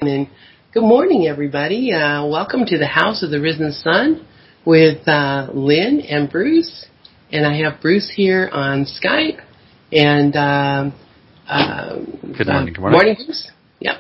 And good morning, everybody. Welcome to the House of the Risen Sun with Lynn and Bruce. And I have Bruce here on Skype. And good morning. Good morning. Morning, Bruce. Yep.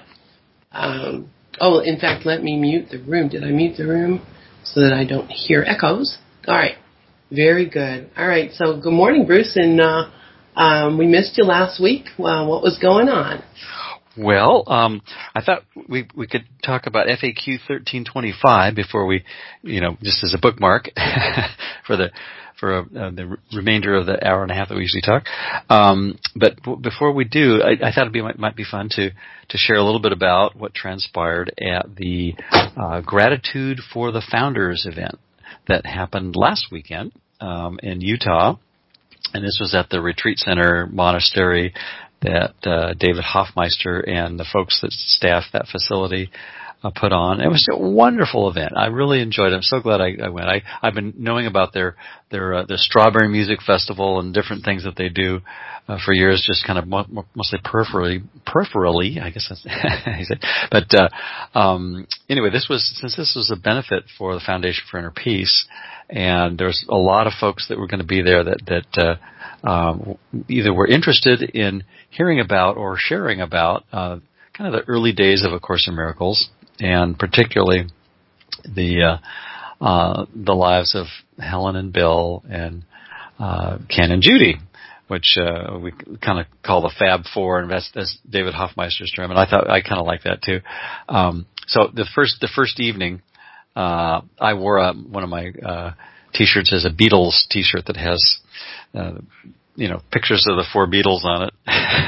In fact, let me mute the room. Did I mute the room so that I don't hear echoes? All right. Very good. All right. So good morning, Bruce. And we missed you last week. Well, what was going on? Well, I thought we could talk about FAQ 1325 before we, just as a bookmark for the remainder of the hour and a half that we usually talk. But before we do, I thought might be fun to share a little bit about what transpired at the Gratitude for the Founders event that happened last weekend in Utah. And this was at the Retreat Center Monastery that David Hoffmeister and the folks that staff that facility put on. It was a wonderful event. I really enjoyed it. I'm so glad I went. I've been knowing about their Strawberry Music Festival and different things that they do for years, just kind of mostly peripherally, I guess that's how you say. But anyway, since this was a benefit for the Foundation for Inner Peace, and there's a lot of folks that were going to be there that either were interested in hearing about or sharing about kind of the early days of A Course in Miracles, and particularly the lives of Helen and Bill and Ken and Judy, which we kind of call the Fab Four, and that's David Hoffmeister's term, and I kind of like that too. So the first evening, I wore one of my T-shirts as a Beatles T-shirt that has pictures of the four Beatles on it.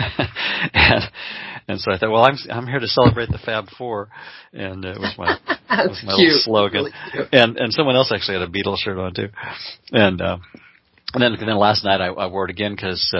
and so I thought, well, I'm here to celebrate the Fab Four, and it was my little slogan. Really, and someone else actually had a Beatles shirt on too. And then last night I wore it again because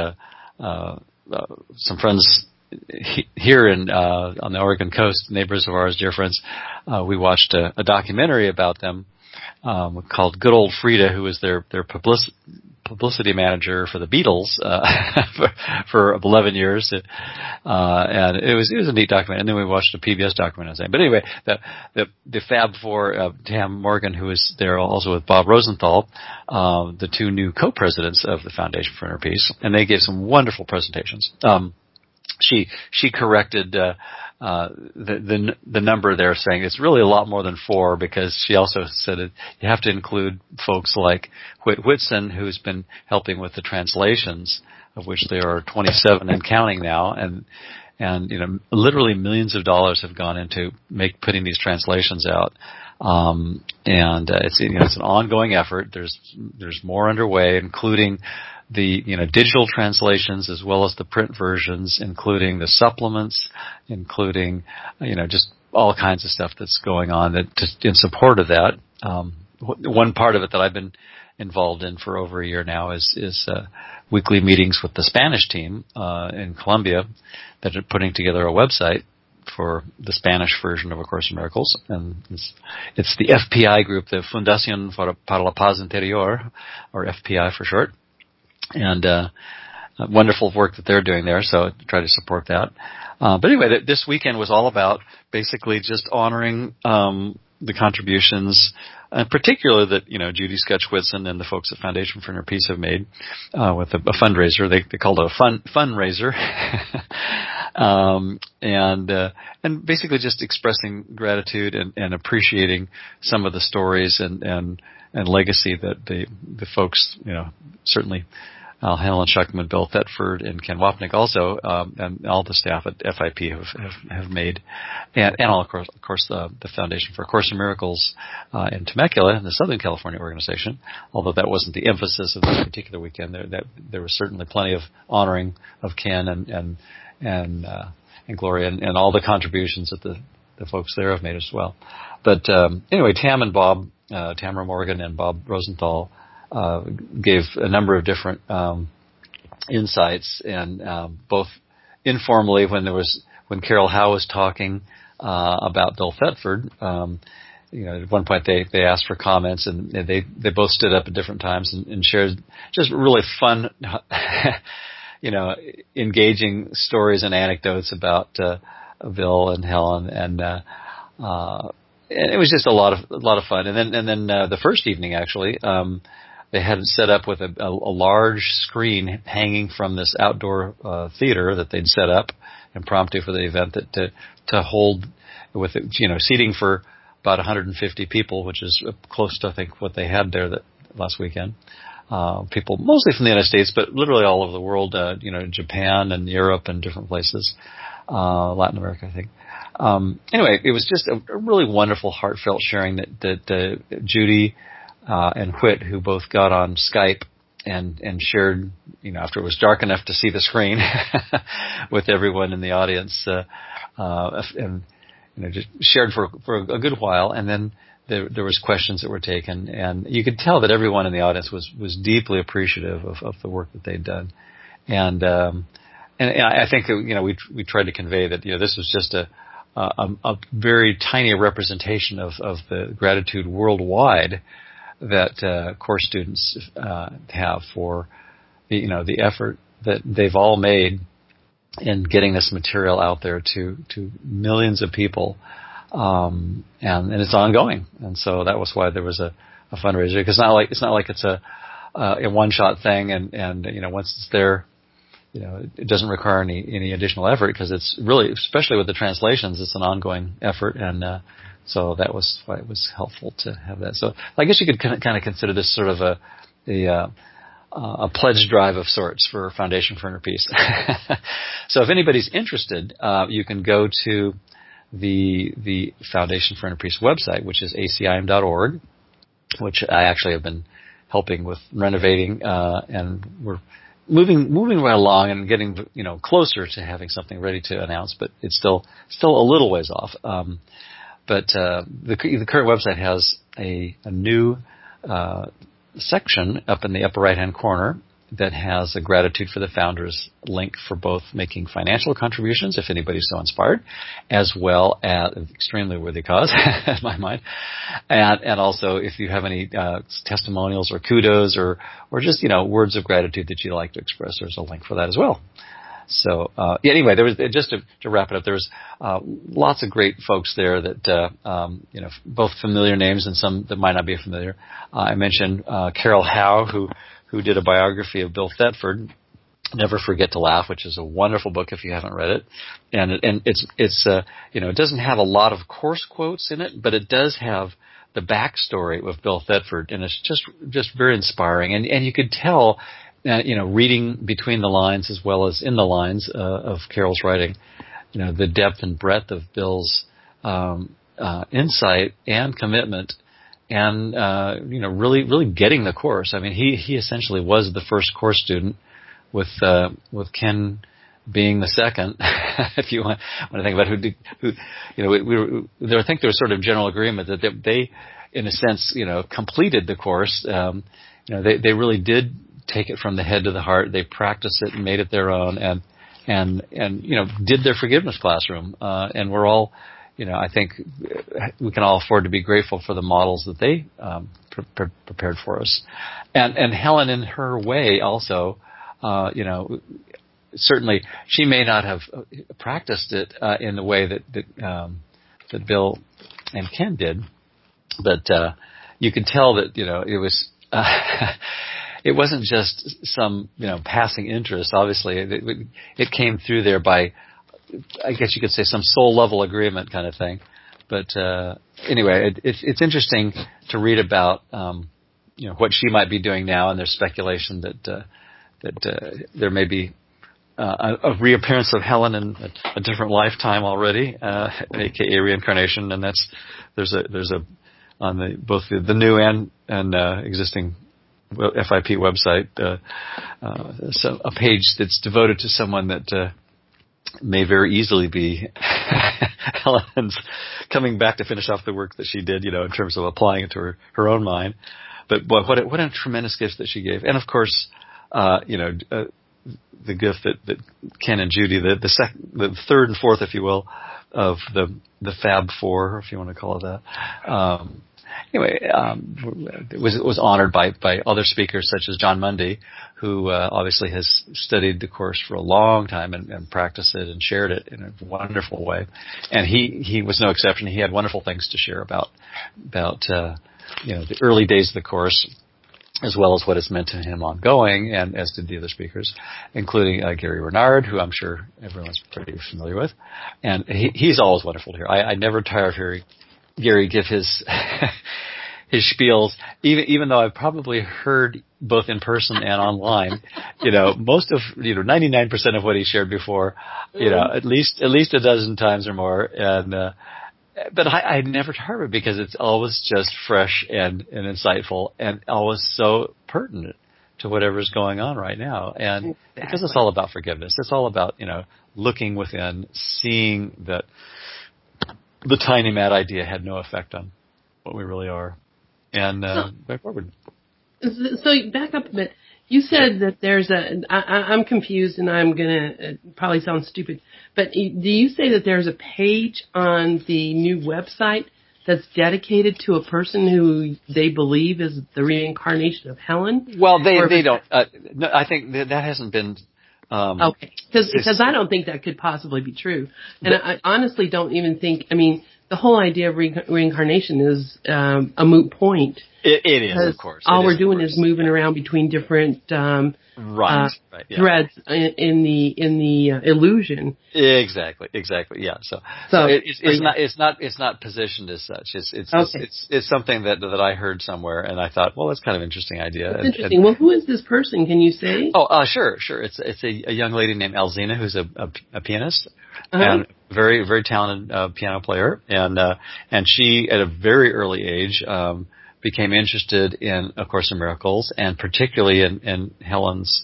some friends here on the Oregon coast, neighbors of ours, dear friends, we watched a documentary about them called Good Old Frida, who was their publicity manager for the Beatles for 11 years, and it was a neat document. And then we watched a PBS documentary. But anyway, the Fab Four, Tam Morgan, who was there also with Bob Rosenthal, the two new co-presidents of the Foundation for Inner Peace, and they gave some wonderful presentations. She corrected the number there, saying it's really a lot more than four, because she also said you have to include folks like Whit Whitson, who's been helping with the translations, of which there are 27 and counting now, and literally millions of dollars have gone into putting these translations out. It's an ongoing effort. There's more underway, including the digital translations as well as the print versions, including the supplements, including just all kinds of stuff that's going on that just in support of that. One part of it that I've been involved in for over a year now is weekly meetings with the Spanish team in Colombia that are putting together a website for the Spanish version of A Course in Miracles, and it's the FPI group, the Fundación para la Paz Interior, or FPI for short. And wonderful work that they're doing there, so I try to support that. But anyway, this weekend was all about basically just honoring the contributions, and particularly that Judy Sketch-Whitson and the folks at Foundation for Inner Peace have made with a fundraiser. They called it a fundraiser, and basically just expressing gratitude and appreciating some of the stories and legacy that the folks certainly. Helen Schuckman, Bill Thetford, and Ken Wapnick also, and all the staff at FIP have made, and of course the Foundation for A Course in Miracles in Temecula, the Southern California organization. Although that wasn't the emphasis of this particular weekend, there was certainly plenty of honoring of Ken and Gloria and all the contributions that the folks there have made as well. But anyway, Tam and Bob, Tamara Morgan and Bob Rosenthal, gave a number of different insights, and both informally when Carol Howe was talking about Bill Thetford, at one point they asked for comments, and they both stood up at different times and shared just really fun engaging stories and anecdotes about Bill and Helen, and it was just a lot of fun. And then the first evening actually, they had it set up with a large screen hanging from this outdoor theater that they'd set up impromptu for the event to hold with seating for about 150 people, which is close to I think what they had there that last weekend. People mostly from the United States, but literally all over the world. Japan and Europe and different places, Latin America, I think. Anyway, it was just a really wonderful, heartfelt sharing that Judy and Whit, who both got on Skype and shared, after it was dark enough to see the screen with everyone in the audience, and just shared for a good while, and then there was questions that were taken, and you could tell that everyone in the audience was deeply appreciative of the work that they'd done, and I think that we tried to convey that this was just a very tiny representation of the gratitude worldwide that course students have for the effort that they've all made in getting this material out there to millions of people, and it's ongoing. And so that was why there was a fundraiser, because it's not like it's a one-shot thing, and once it's there, it doesn't require any additional effort, because it's really, especially with the translations, it's an ongoing effort, and so that was why it was helpful to have that. So I guess you could kind of consider this sort of a pledge drive of sorts for Foundation for Inner Peace. So if anybody's interested, you can go to the Foundation for Inner Peace website, which is acim.org, which I actually have been helping with renovating, and we're moving right along and getting closer to having something ready to announce, but it's still a little ways off. But the current website has a new section up in the upper right-hand corner that has a gratitude for the founders link for both making financial contributions, if anybody's so inspired, as well as extremely worthy cause, in my mind, and also if you have any testimonials or kudos or just words of gratitude that you'd like to express, there's a link for that as well. So anyway, there was, just to wrap it up, there was lots of great folks there that both familiar names and some that might not be familiar. I mentioned Carol Howe, who did a biography of Bill Thetford, Never Forget to Laugh, which is a wonderful book if you haven't read it. And it's it doesn't have a lot of course quotes in it, but it does have the backstory of Bill Thetford, and it's just very inspiring. And you could tell, reading between the lines as well as in the lines of Carol's writing, the depth and breadth of Bill's insight and commitment, and really getting the course. I mean, he essentially was the first course student, with Ken being the second. If you want to think about who I think there was sort of general agreement that they in a sense, completed the course. They really did take it from the head to the heart. They practiced it and made it their own, and did their forgiveness classroom. And we're all, I think we can all afford to be grateful for the models that they prepared for us. And Helen, in her way, also, certainly she may not have practiced it in the way that Bill and Ken did, but you could tell that it was. It wasn't just some, passing interest. Obviously, it came through there by, I guess you could say, some soul level agreement kind of thing. But anyway, it's interesting to read about, what she might be doing now, and there's speculation that there may be a reappearance of Helen in a different lifetime already, aka reincarnation, and there's a on both the new and existing FIP website, so a page that's devoted to someone that may very easily be Helen's coming back to finish off the work that she did, in terms of applying it to her own mind. But what a tremendous gift that she gave, and of course, the gift that Ken and Judy, the third and fourth, if you will, of the Fab Four, if you want to call it that. anyway, it was honored by other speakers such as John Mundy, who obviously has studied the course for a long time and practiced it and shared it in a wonderful way. And he was no exception. He had wonderful things to share about the early days of the course, as well as what it's meant to him ongoing, and as did the other speakers, including Gary Renard, who I'm sure everyone's pretty familiar with. And he's always wonderful to hear. I never tire of hearing Gary give his his spiels, even though I've probably heard both in person and online, most of 99% of what he shared before, at least a dozen times or more, and but I never tire of it because it's always just fresh and insightful and always so pertinent to whatever's going on right now. And because it's all about forgiveness, it's all about looking within, seeing that the tiny mad idea had no effect on what we really are. And back forward. So back up a bit. You said that there's I'm confused and I'm going to probably sound stupid, but do you say that there's a page on the new website that's dedicated to a person who they believe is the reincarnation of Helen? Well, they don't. No, I think that hasn't been. Okay, because I don't think that could possibly be true. And I honestly don't even think, the whole idea of reincarnation is a moot point. It is, of course. All we're doing is moving around between different threads in the illusion. Exactly. Yeah. So it's not positioned as such. It's something that I heard somewhere, and I thought, well, that's kind of an interesting idea. That's interesting. Well, who is this person? Can you say? Oh, sure. It's a young lady named Alzina, who's a pianist. And very, very talented piano player, and she at a very early age became interested in A Course in Miracles, and particularly in Helen's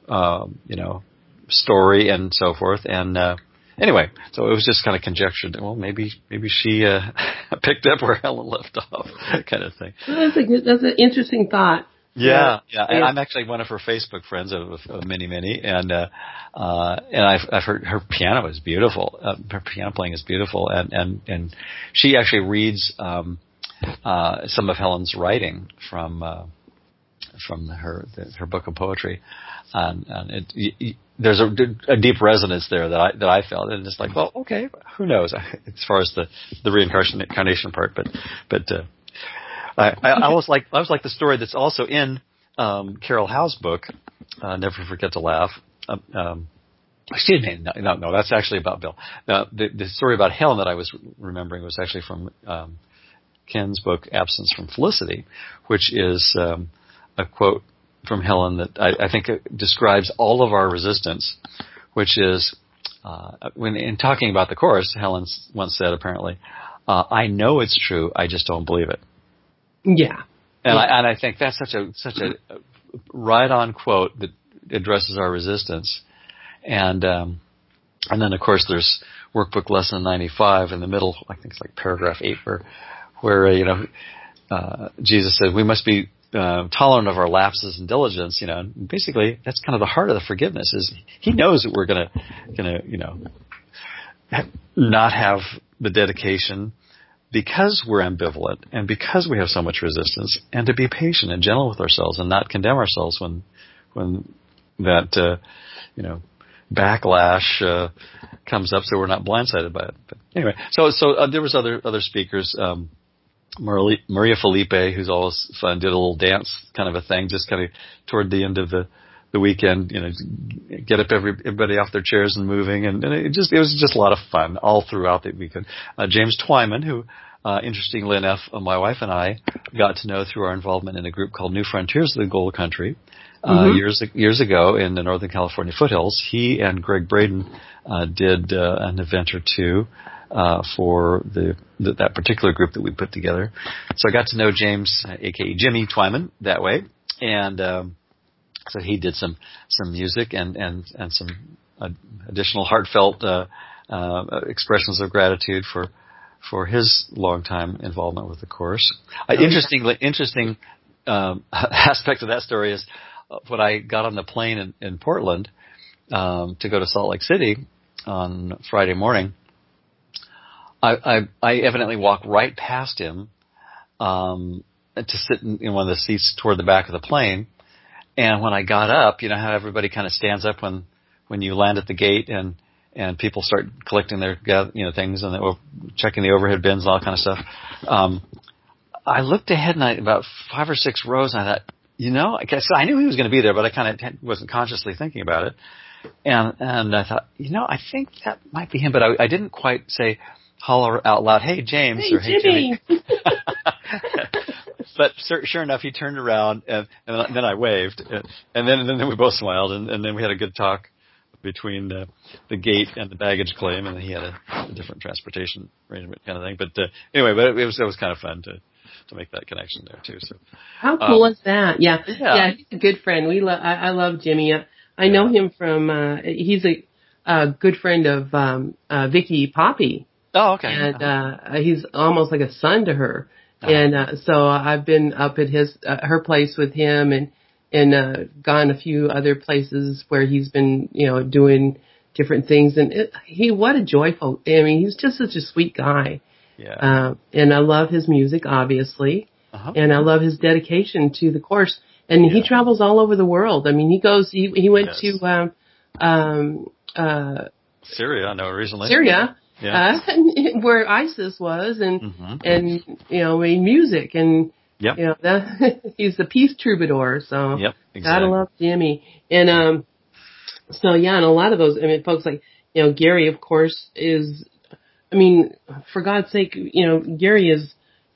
story and so forth. And anyway, so it was just kind of conjectured that, well, maybe she picked up where Helen left off, kind of thing. Well, that's an interesting thought. Yeah. And I'm actually one of her Facebook friends of many, and I've heard her piano is beautiful. Her piano playing is beautiful, and she actually reads some of Helen's writing from her book of poetry, and there's a deep resonance there that I felt, and it's like, well, okay, who knows as far as the reincarnation part, but. I always like the story that's also in Carol Howe's book, Never Forget to Laugh. Excuse me, no, that's actually about Bill. The story about Helen that I was remembering was actually from Ken's book, Absence from Felicity, which is a quote from Helen that I think describes all of our resistance, which is when in talking about the Course, Helen once said apparently, "I know it's true, I just don't believe it." Yeah, and I think that's such a right-on quote that addresses our resistance, and then of course there's workbook lesson 95 in the middle. I think it's like paragraph 8, where Jesus said we must be tolerant of our lapses and diligence. And basically that's kind of the heart of the forgiveness. Is He knows that we're gonna not have the dedication, because we're ambivalent and because we have so much resistance, and to be patient and gentle with ourselves and not condemn ourselves when that backlash comes up, so we're not blindsided by it. But anyway, so there was other speakers. Maria Felipe, who's always fun, did a little dance kind of a thing, just kind of toward the end of the weekend, get up everybody off their chairs and moving, and it was just a lot of fun all throughout the weekend. James Twyman, who, interestingly enough, my wife and I got to know through our involvement in a group called New Frontiers of the Gold Country, years ago in the Northern California foothills. He and Greg Braden did an event or two for that particular group that we put together. So I got to know James, aka Jimmy Twyman, that way, and so he did some music and some additional heartfelt expressions of gratitude for his longtime involvement with the Course. Interesting aspect of that story is when I got on the plane in Portland to go to Salt Lake City on Friday morning, I evidently walked right past him to sit in one of the seats toward the back of the plane. And when I got up, you know how everybody kind of stands up when you land at the gate, and people start collecting their things, and they're checking the overhead bins and all that kind of stuff. I looked ahead, and about 5 or 6 rows, and I thought, I guess I knew he was going to be there, but I kind of wasn't consciously thinking about it. And I thought, I think that might be him, but I didn't quite holler out loud, "Hey, James," hey, or "Hey, Jimmy." But sure enough, he turned around, and then I waved, and then we both smiled, and then we had a good talk between the gate and the baggage claim, and then he had a different transportation arrangement kind of thing. But anyway, it was kind of fun to make that connection there too. So how cool is that? Yeah, he's a good friend. I love Jimmy. I know him from he's a good friend of Vicky Poppy. Oh, okay. And he's almost like a son to her. And so I've been up at her place with him, and gone a few other places where he's been, doing different things. And what a joyful, he's just such a sweet guy. Yeah. And I love his music, obviously. And I love his dedication to the course. And he travels all over the world. He went to Syria, I know, recently. Syria. Yeah. Where ISIS was, and made music, and he's the peace troubadour. So exactly. Gotta love Jimmy, and and a lot of those, folks like Gary, of course, is, for God's sake, Gary is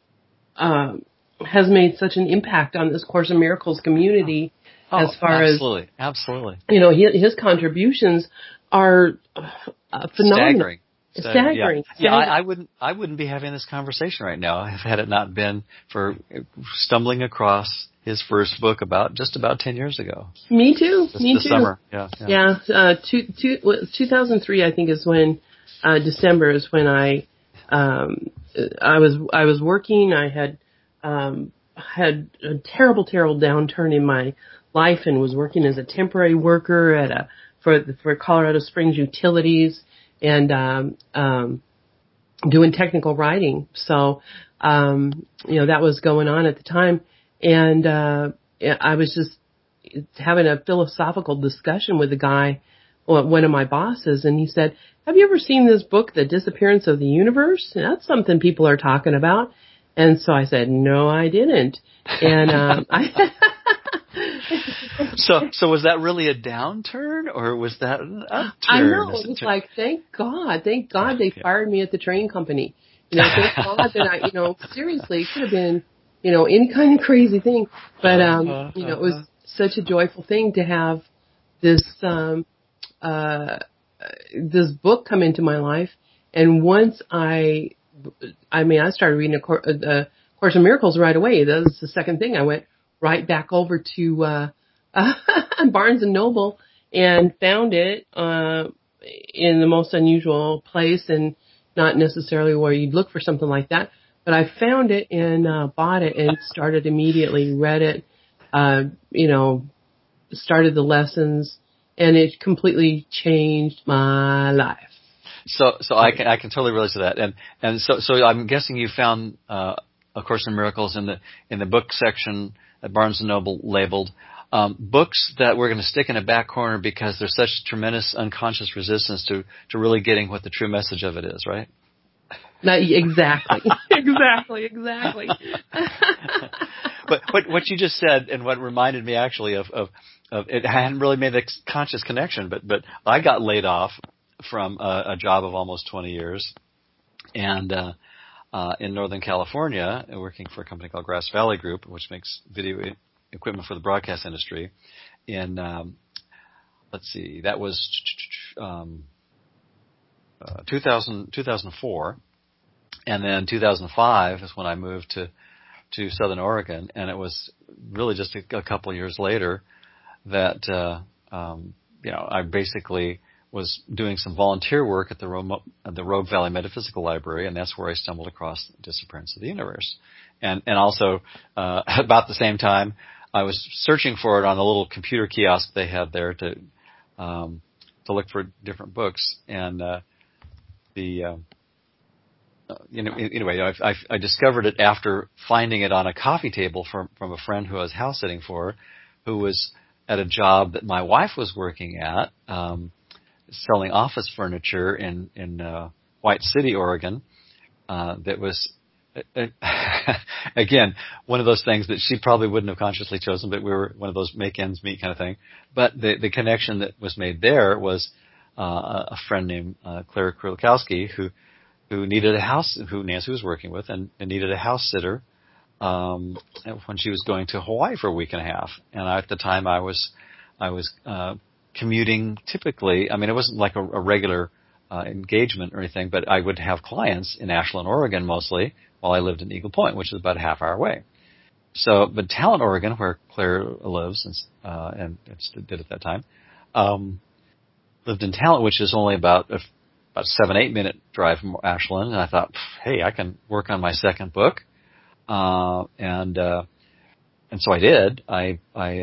has made such an impact on this Course in Miracles community as far absolutely. His contributions are phenomenal. Staggering. Yeah. I wouldn't be having this conversation right now had it not been for stumbling across his first book just about 10 years ago. Me too. This summer. Yeah. 2003, I think, is when December is when I was working. I had a terrible downturn in my life, and was working as a temporary worker for Colorado Springs Utilities, and doing technical writing. So that was going on at the time, and I was just having a philosophical discussion with a guy, one of my bosses, and he said, "Have you ever seen this book, The Disappearance of the Universe? That's something people are talking about." And so I said, "No, I didn't." And So was that really a downturn, or was that an upturn? I know. It was like, thank God they fired me at the train company. Thank God that seriously, it could have been, any kind of crazy thing. But, it was such a joyful thing to have this book come into my life. And once I started reading a Course in Miracles right away. That was the second thing. I went right back over to Barnes and Noble and found it in the most unusual place, and not necessarily where you'd look for something like that. But I found it and bought it and started immediately, read it, started the lessons, and it completely changed my life. So I can totally relate to that, and so I'm guessing you found A Course in Miracles in the book section at Barnes and Noble labeled books that we're going to stick in a back corner because there's such tremendous unconscious resistance to really getting what the true message of it is, right? Exactly. exactly. But what you just said, and what reminded me actually of it, I hadn't really made the conscious connection, but I got laid off from a job of almost 20 years, and in Northern California, working for a company called Grass Valley Group, which makes video equipment for the broadcast industry. In that was 2004, and then 2005 is when I moved to Southern Oregon, and it was really just a couple of years later that I basically was doing some volunteer work at the Rogue Valley Metaphysical Library, and that's where I stumbled across The Disappearance of the Universe. And also, about the same time, I was searching for it on a little computer kiosk they had there to look for different books, and anyway, I discovered it after finding it on a coffee table from a friend who I was house sitting for, who was at a job that my wife was working at, selling office furniture in White City, Oregon. That was, again, one of those things that she probably wouldn't have consciously chosen, but we were one of those make ends meet kind of thing. But the connection that was made there was a friend named Claire Krulikowski, who needed a house, who Nancy was working with, and needed a house sitter when she was going to Hawaii for a week and a half. And at the time, I was commuting typically. I mean, it wasn't like a regular engagement or anything, but I would have clients in Ashland, Oregon, mostly, while I lived in Eagle Point, which is about a half hour away. So, but Talent, Oregon, where Claire lives and did at that time, lived in Talent, which is only about 7-8 minute drive from Ashland. And I thought, hey, I can work on my second book, and so I did. I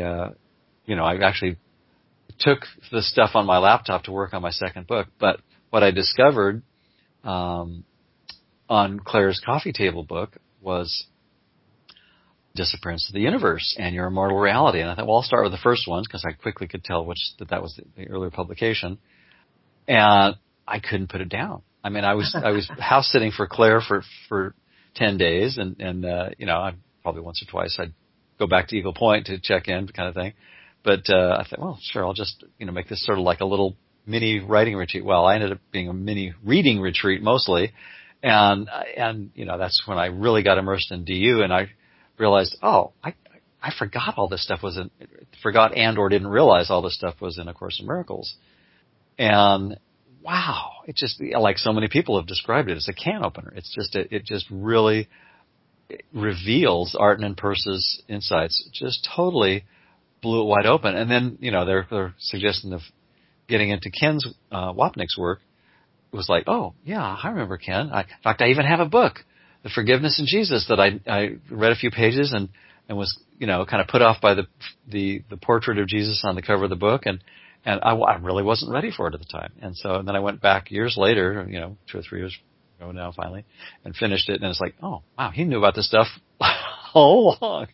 actually took the stuff on my laptop to work on my second book, but what I discovered on Claire's coffee table book was Disappearance of the Universe and Your Immortal Reality. And I thought, well, I'll start with the first one because I quickly could tell that was the earlier publication. And I couldn't put it down. I mean, I was house sitting for Claire for 10 days, and I probably once or twice I'd go back to Eagle Point to check in, kind of thing. But I thought, well, sure, I'll just make this sort of like a little mini writing retreat. Well, I ended up being a mini reading retreat mostly, and that's when I really got immersed in DU, and I realized, oh, I forgot all this stuff forgot and or didn't realize all this stuff was in A Course in Miracles, and wow, it just, like so many people have described it, as a can opener. It's just it just really reveals Arten and Perce's insights. Just totally blew it wide open, and then their suggestion of getting into Ken's Wapnick's work was like, oh yeah, I remember Ken. In fact, I even have a book, The Forgiveness in Jesus, that I read a few pages and was kind of put off by the portrait of Jesus on the cover of the book, and I really wasn't ready for it at the time. And then I went back years later, 2 or 3 years ago now finally, and finished it, and it's like, oh wow, he knew about this stuff all along.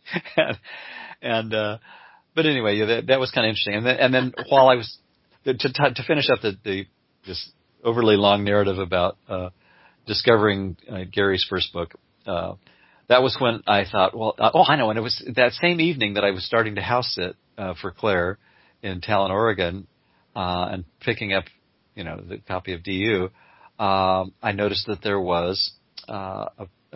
But anyway, that was kind of interesting. And then while I was to finish up this overly long narrative about discovering Gary's first book, that was when I thought, well, I know, and it was that same evening that I was starting to house sit for Claire in Talent, Oregon, and picking up, the copy of DU. I noticed that there was a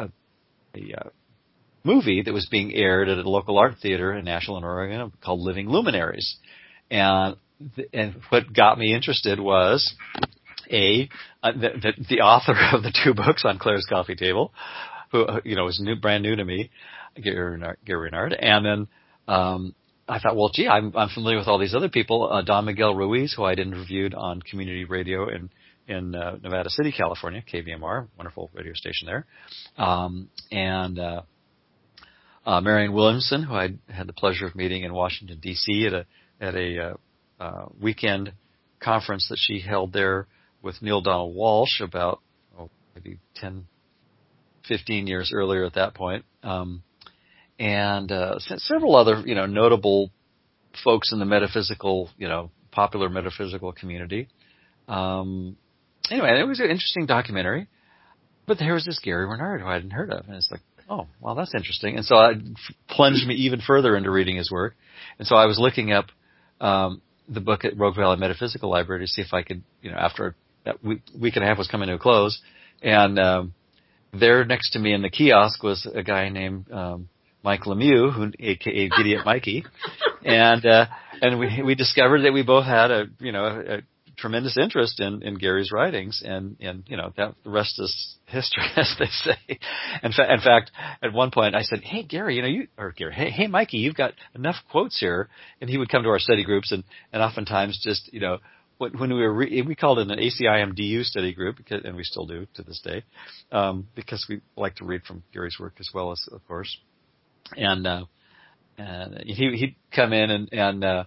movie that was being aired at a local art theater in Ashland, Oregon, called Living Luminaries, and what got me interested was the author of the 2 books on Claire's coffee table, who was brand new to me, Gary Renard, and then I thought, well, gee, I'm familiar with all these other people, Don Miguel Ruiz, who I'd interviewed on community radio in Nevada City, California, KVMR, wonderful radio station there, and Marianne Williamson, who I had the pleasure of meeting in Washington D.C. at a weekend conference that she held there with Neil Donald Walsh about maybe 10, 15 years earlier at that point, and several other notable folks in the metaphysical, popular metaphysical community. Anyway, it was an interesting documentary, but there was this Gary Renard who I hadn't heard of, and it's like, oh, well, that's interesting. And so I plunged me even further into reading his work. And so I was looking up the book at Rogue Valley Metaphysical Library to see if I could, after that week and a half was coming to a close. And there next to me in the kiosk was a guy named Mike Lemieux, who, a.k.a. Gideon Mikey. And we discovered that we both had a tremendous interest in Gary's writings, and that the rest is history, as they say. In fact, at one point I said, "Hey Gary, hey Mikey, you've got enough quotes here," and he would come to our study groups, and oftentimes just when we called it an ACIM-DU study group, and we still do to this day, because we like to read from Gary's work as well, as of course, and he'd come in and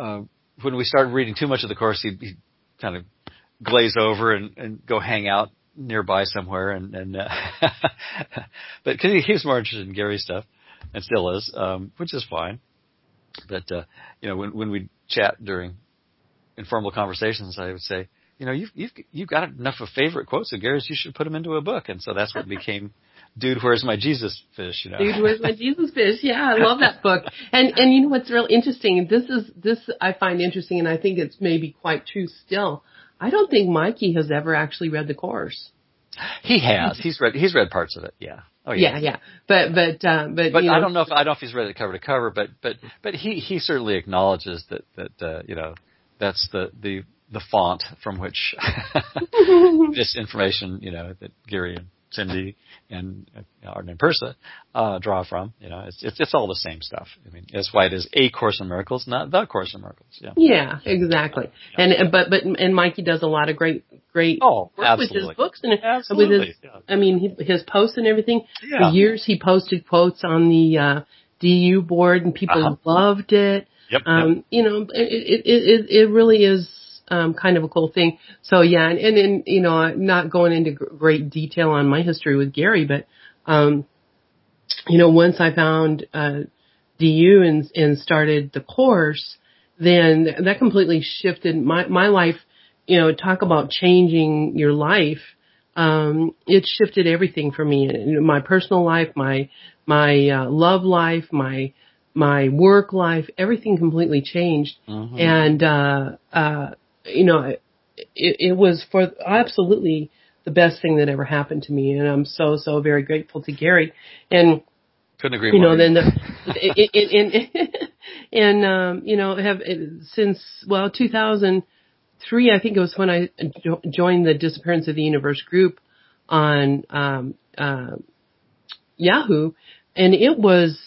when we started reading too much of the course, he'd kind of glaze over and go hang out nearby somewhere, and but cause he was more interested in Gary's stuff, and still is, which is fine. But when we chat during informal conversations, I would say, you've got enough of favorite quotes of Gary's, you should put them into a book, and so that's what became Dude, Where's My Jesus Fish? Dude, Where's My Jesus Fish? Yeah, I love that book. And you know what's real interesting? This I find interesting, and I think it's maybe quite true still. I don't think Mikey has ever actually read the course. He has. He's read parts of it. Yeah. Oh yeah. Yeah. But I don't know if he's read it cover to cover, but he certainly acknowledges that that's the font from which this information, that Gary and Cindy and our name Persa draw from. It's all the same stuff. I mean, that's why it is A Course in Miracles, not the Course in Miracles. Yeah. Yeah, exactly. And Mikey does a lot of great work with his books and absolutely. With his posts and everything. Yeah. For years he posted quotes on the DU board, and people loved it. Yep. It really is kind of a cool thing. So yeah, and not going into great detail on my history with Gary, but once I found DU and started the course, then that completely shifted my life. Talk about changing your life. It shifted everything for me. My personal life, my love life, my work life, everything completely changed. Mm-hmm. And it was for absolutely the best thing that ever happened to me, and I'm so very grateful to Gary. And couldn't agree more. Then have since 2003, I think it was when I joined the Disappearance of the Universe group on Yahoo, and it was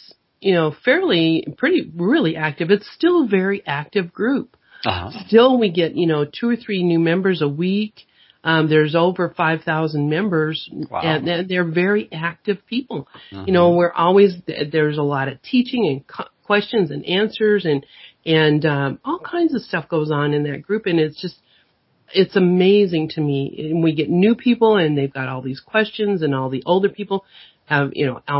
really active. It's still a very active group. Uh-huh. Still, we get 2 or 3 new members a week. There's over 5,000 members, wow. And they're very active people. Mm-hmm. There's a lot of teaching and questions and answers, and all kinds of stuff goes on in that group, and it's amazing to me. And we get new people, and they've got all these questions, and all the older people have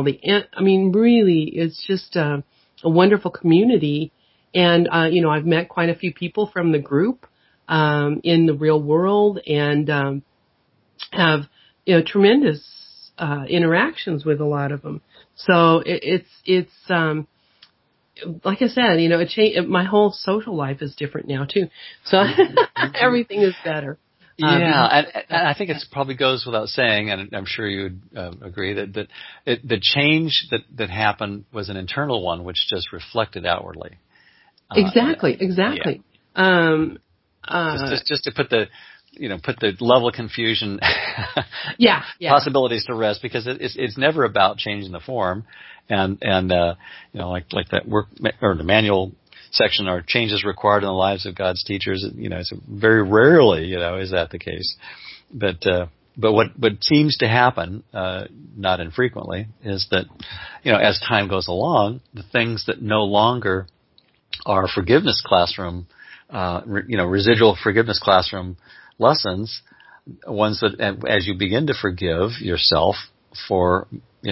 really, it's just a wonderful community. And, I've met quite a few people from the group, in the real world, and, have, tremendous, interactions with a lot of them. So it's like I said, it changed. My whole social life is different now too. So everything is better. Yeah, and I think it probably goes without saying, and I'm sure you would agree that the change that happened was an internal one, which just reflected outwardly. Exactly. Yeah. Just to put the level of confusion, possibilities to rest, because it's never about changing the form, and like that work or the manual section, or changes required in the lives of God's teachers. It's very rarely is that the case, but what seems to happen, not infrequently, is that as time goes along, the things that no longer are forgiveness classroom, residual forgiveness classroom lessons, ones that, as you begin to forgive yourself for,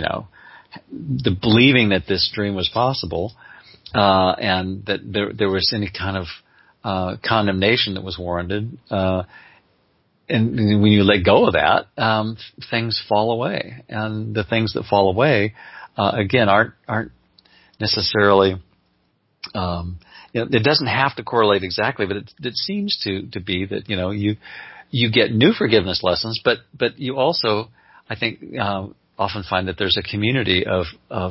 the believing that this dream was possible, and that there was any kind of condemnation that was warranted, and when you let go of that, things fall away, and the things that fall away, again, aren't necessarily. It doesn't have to correlate exactly, but it seems to be that you get new forgiveness lessons, but you also, I think, often find that there's a community of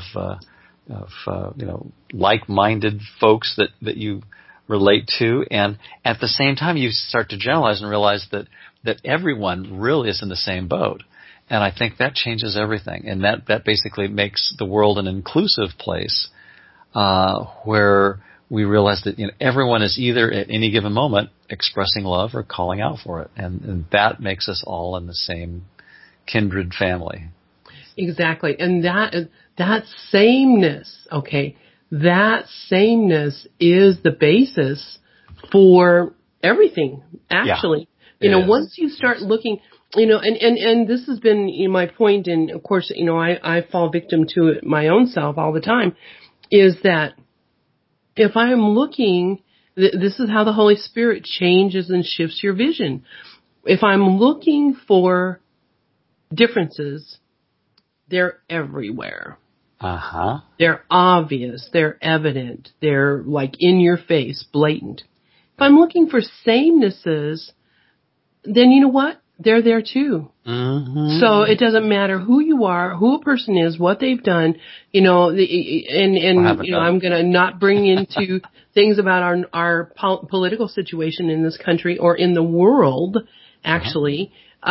like-minded folks that you relate to, and at the same time you start to generalize and realize that everyone really is in the same boat, and I think that changes everything, and that basically makes the world an inclusive place. Where we realize that everyone is either at any given moment expressing love or calling out for it, and that makes us all in the same kindred family. Exactly, and that sameness, that sameness is the basis for everything. Actually, once you start looking, And this has been my point, and of course, I fall victim to it my own self all the time, is that if I am looking, this is how the Holy Spirit changes and shifts your vision. If I'm looking for differences, they're everywhere. Uh-huh. They're obvious, they're evident, they're like in your face, blatant. If I'm looking for samenesses, then you know what? They're there too. Mm-hmm. So it doesn't matter who you are, who a person is, what they've done, I'm going to not bring into things about our political situation in this country or in the world, actually.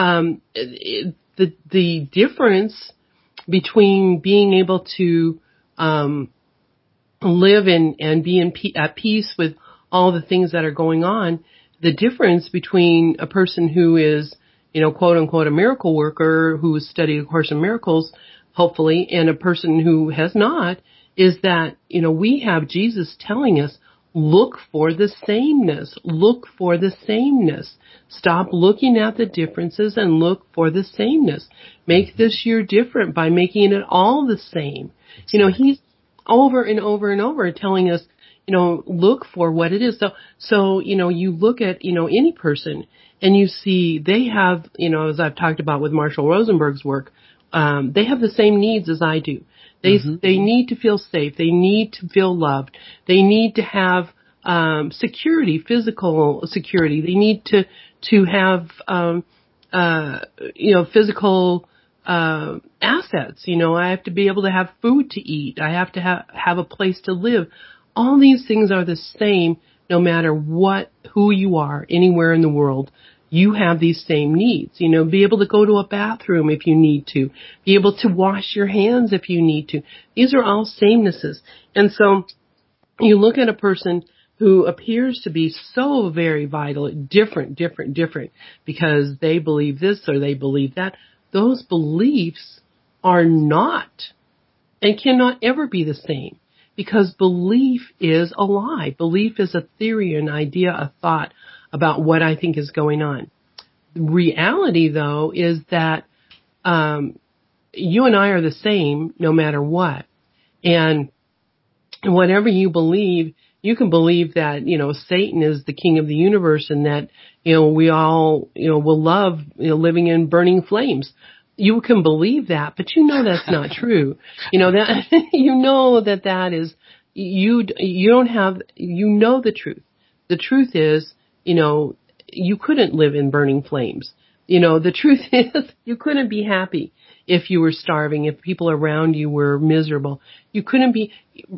The difference between being able to live and be at peace with all the things that are going on, the difference between a person who is, quote unquote, a miracle worker who has studied A Course in Miracles, hopefully, and a person who has not, is that, we have Jesus telling us, look for the sameness. Look for the sameness. Stop looking at the differences and look for the sameness. Make this year different by making it all the same. He's over and over and over telling us, look for what it is. So, you look at, any person and you see they have, as I've talked about with Marshall Rosenberg's work, they have the same needs as I do. They need to feel safe. They need to feel loved. They need to have, security, physical security. They need to have, physical, assets. I have to be able to have food to eat. I have to have a place to live. All these things are the same no matter who you are anywhere in the world. You have these same needs. Be able to go to a bathroom if you need to. Be able to wash your hands if you need to. These are all samenesses. And so you look at a person who appears to be so very vital, different, because they believe this or they believe that. Those beliefs are not and cannot ever be the same, because belief is a lie. Belief is a theory, an idea, a thought about what I think is going on. Reality, though, is that you and I are the same no matter what. And whatever you believe, you can believe that, Satan is the king of the universe and that, we all, will love, living in burning flames. You can believe that, but that's not true. That is, you don't have, the truth. The truth is, you couldn't live in burning flames. The truth is you couldn't be happy if you were starving, if people around you were miserable. You couldn't be,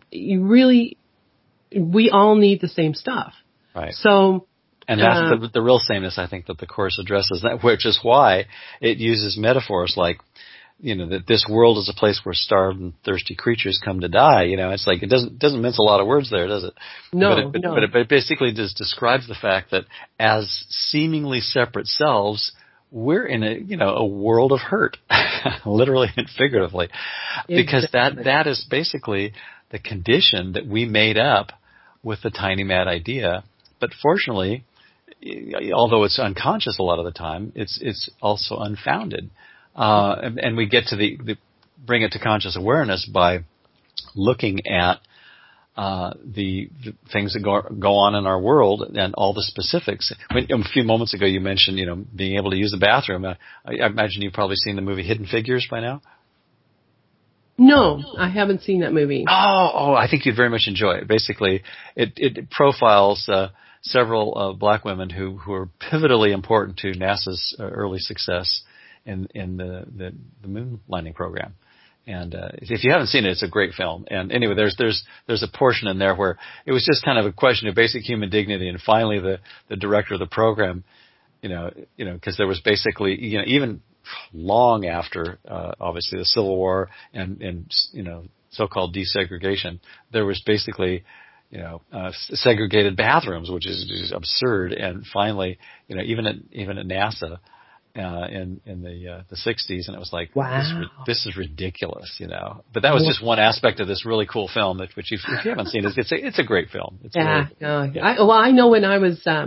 we all need the same stuff. Right. So, and that's the real sameness, I think, that the Course addresses, that, which is why it uses metaphors like, that this world is a place where starved and thirsty creatures come to die. It's like it doesn't mince a lot of words there, does it? No, but it basically just describes the fact that as seemingly separate selves, we're in a world of hurt, literally and figuratively, because that is basically the condition that we made up with the tiny mad idea. But fortunately, although it's unconscious a lot of the time, it's also unfounded. And we get to bring it to conscious awareness by looking at the things that go on in our world and all the specifics. A few moments ago, you mentioned being able to use the bathroom. I imagine you've probably seen the movie Hidden Figures by now. No, I haven't seen that movie. Oh, I think you'd very much enjoy it. Basically, it profiles several black women who are pivotally important to NASA's early success in the moon landing program. And if you haven't seen it, it's a great film. And anyway, there's a portion in there where it was just kind of a question of basic human dignity. And finally, the director of the program, because there was basically, even long after obviously the Civil War and so-called desegregation, there was basically segregated bathrooms, which is absurd. And finally, even at NASA. In the 60s, and it was like, wow, this is ridiculous, But that was just one aspect of this really cool film, which if you haven't seen it, it's a great film. It's I know when I was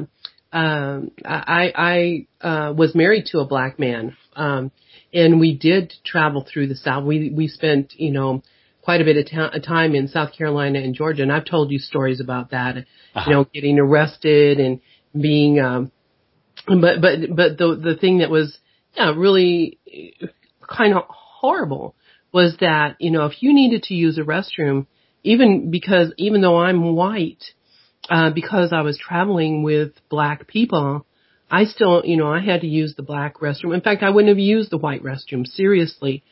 I was married to a black man, and we did travel through the South. We spent, quite a bit of time in South Carolina and Georgia, and I've told you stories about that. Getting arrested and being, but the thing that was, really kind of horrible was that, if you needed to use a restroom, even though I'm white, because I was traveling with black people, I still, I had to use the black restroom. In fact, I wouldn't have used the white restroom, seriously.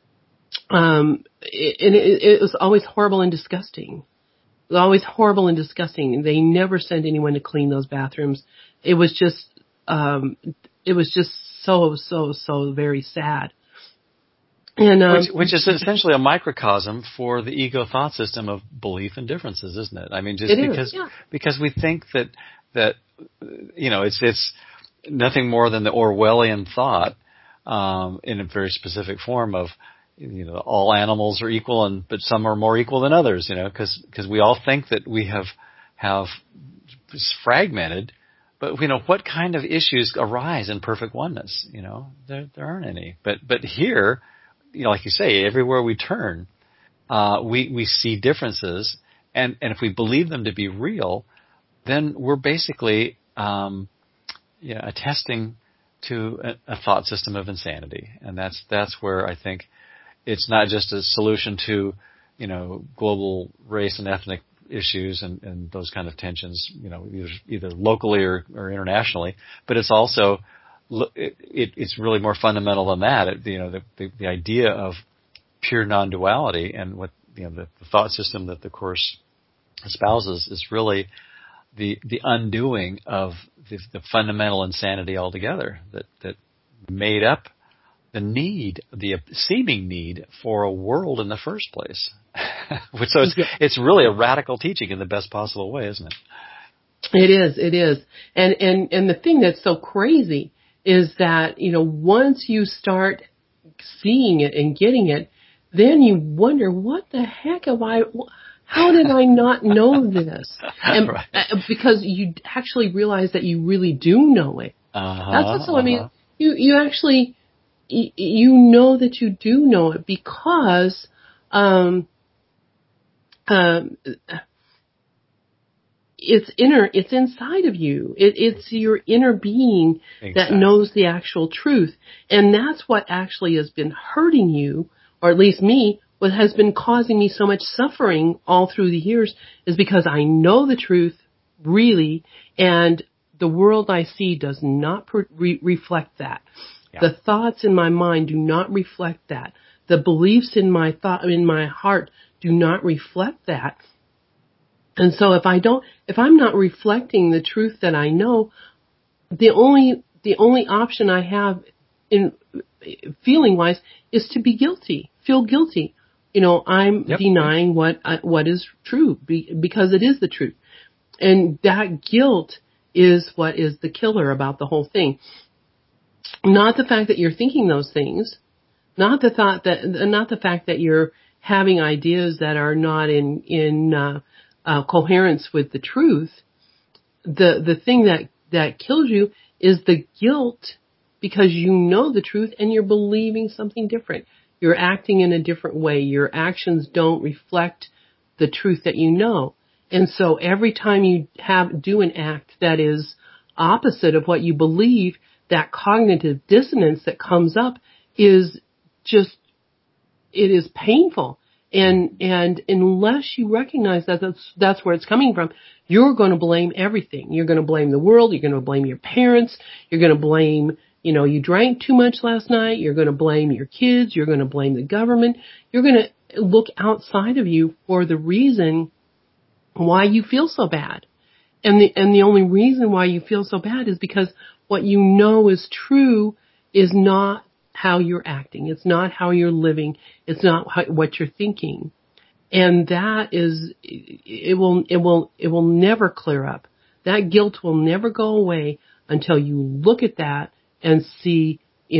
It was always horrible and disgusting. It was always horrible and disgusting. They never sent anyone to clean those bathrooms. It was just so very sad. And which is essentially a microcosm for the ego thought system of belief and differences, isn't it? I mean, just because we think that it's nothing more than the Orwellian thought in a very specific form of all animals are equal, but some are more equal than others. Because we all think that we have fragmented. But what kind of issues arise in perfect oneness? There aren't any. But here, like you say, everywhere we turn, we see differences, and if we believe them to be real, then we're basically attesting to a thought system of insanity, and that's where I think it's not just a solution to global race and ethnic issues and those kind of tensions, either locally or internationally, but it's also it's really more fundamental than that. The idea of pure non-duality and what the thought system that the Course espouses is really the undoing of the fundamental insanity altogether that made up the seeming need for a world in the first place. So it's really a radical teaching in the best possible way, isn't it? It is. And the thing that's so crazy is that, once you start seeing it and getting it, then you wonder, what the heck how did I not know this? And right. Because you actually realize that you really do know it. That's also, I mean, you actually, you know that you do know it because, it's inside of you. It's your inner being that knows the actual truth. And that's what actually has been hurting you, or at least me, what has been causing me so much suffering all through the years is because I know the truth, really, and the world I see does not reflect that. Yeah. The thoughts in my mind do not reflect that. The beliefs in my heart do not reflect that. And so if I'm not reflecting the truth that I know, the only option I have in feeling wise is to be guilty, feel guilty. I'm denying what is true because it is the truth. And that guilt is what is the killer about the whole thing. Not the fact that you're thinking those things, not the fact that you're having ideas that are not in coherence with the truth. The thing that kills you is the guilt because you know the truth and you're believing something different. You're acting in a different way. Your actions don't reflect the truth that you know. And so every time you do an act that is opposite of what you believe, that cognitive dissonance that comes up is just, it is painful. And unless you recognize that that's where it's coming from, you're going to blame everything. You're going to blame the world. You're going to blame your parents. You're going to blame, you drank too much last night. You're going to blame your kids. You're going to blame the government. You're going to look outside of you for the reason why you feel so bad. And the only reason why you feel so bad is because what you know is true is not how you're acting. It's not how you're living. It's not what you're thinking. And that is, it will never clear up. That guilt will never go away until you look at that and see,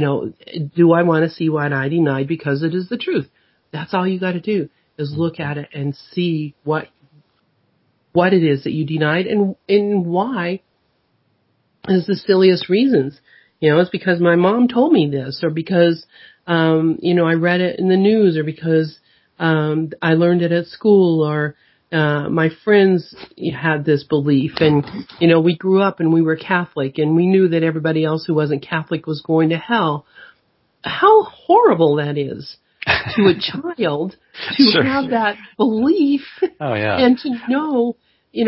do I want to see what I denied because it is the truth? That's all you got to do is look at it and see what it is that you denied and why is the silliest reasons. It's because my mom told me this, or because, I read it in the news, or because, I learned it at school, or, my friends had this belief, and, we grew up and we were Catholic, and we knew that everybody else who wasn't Catholic was going to hell. How horrible that is to a child to Sure. have that belief. Oh, yeah. And to know,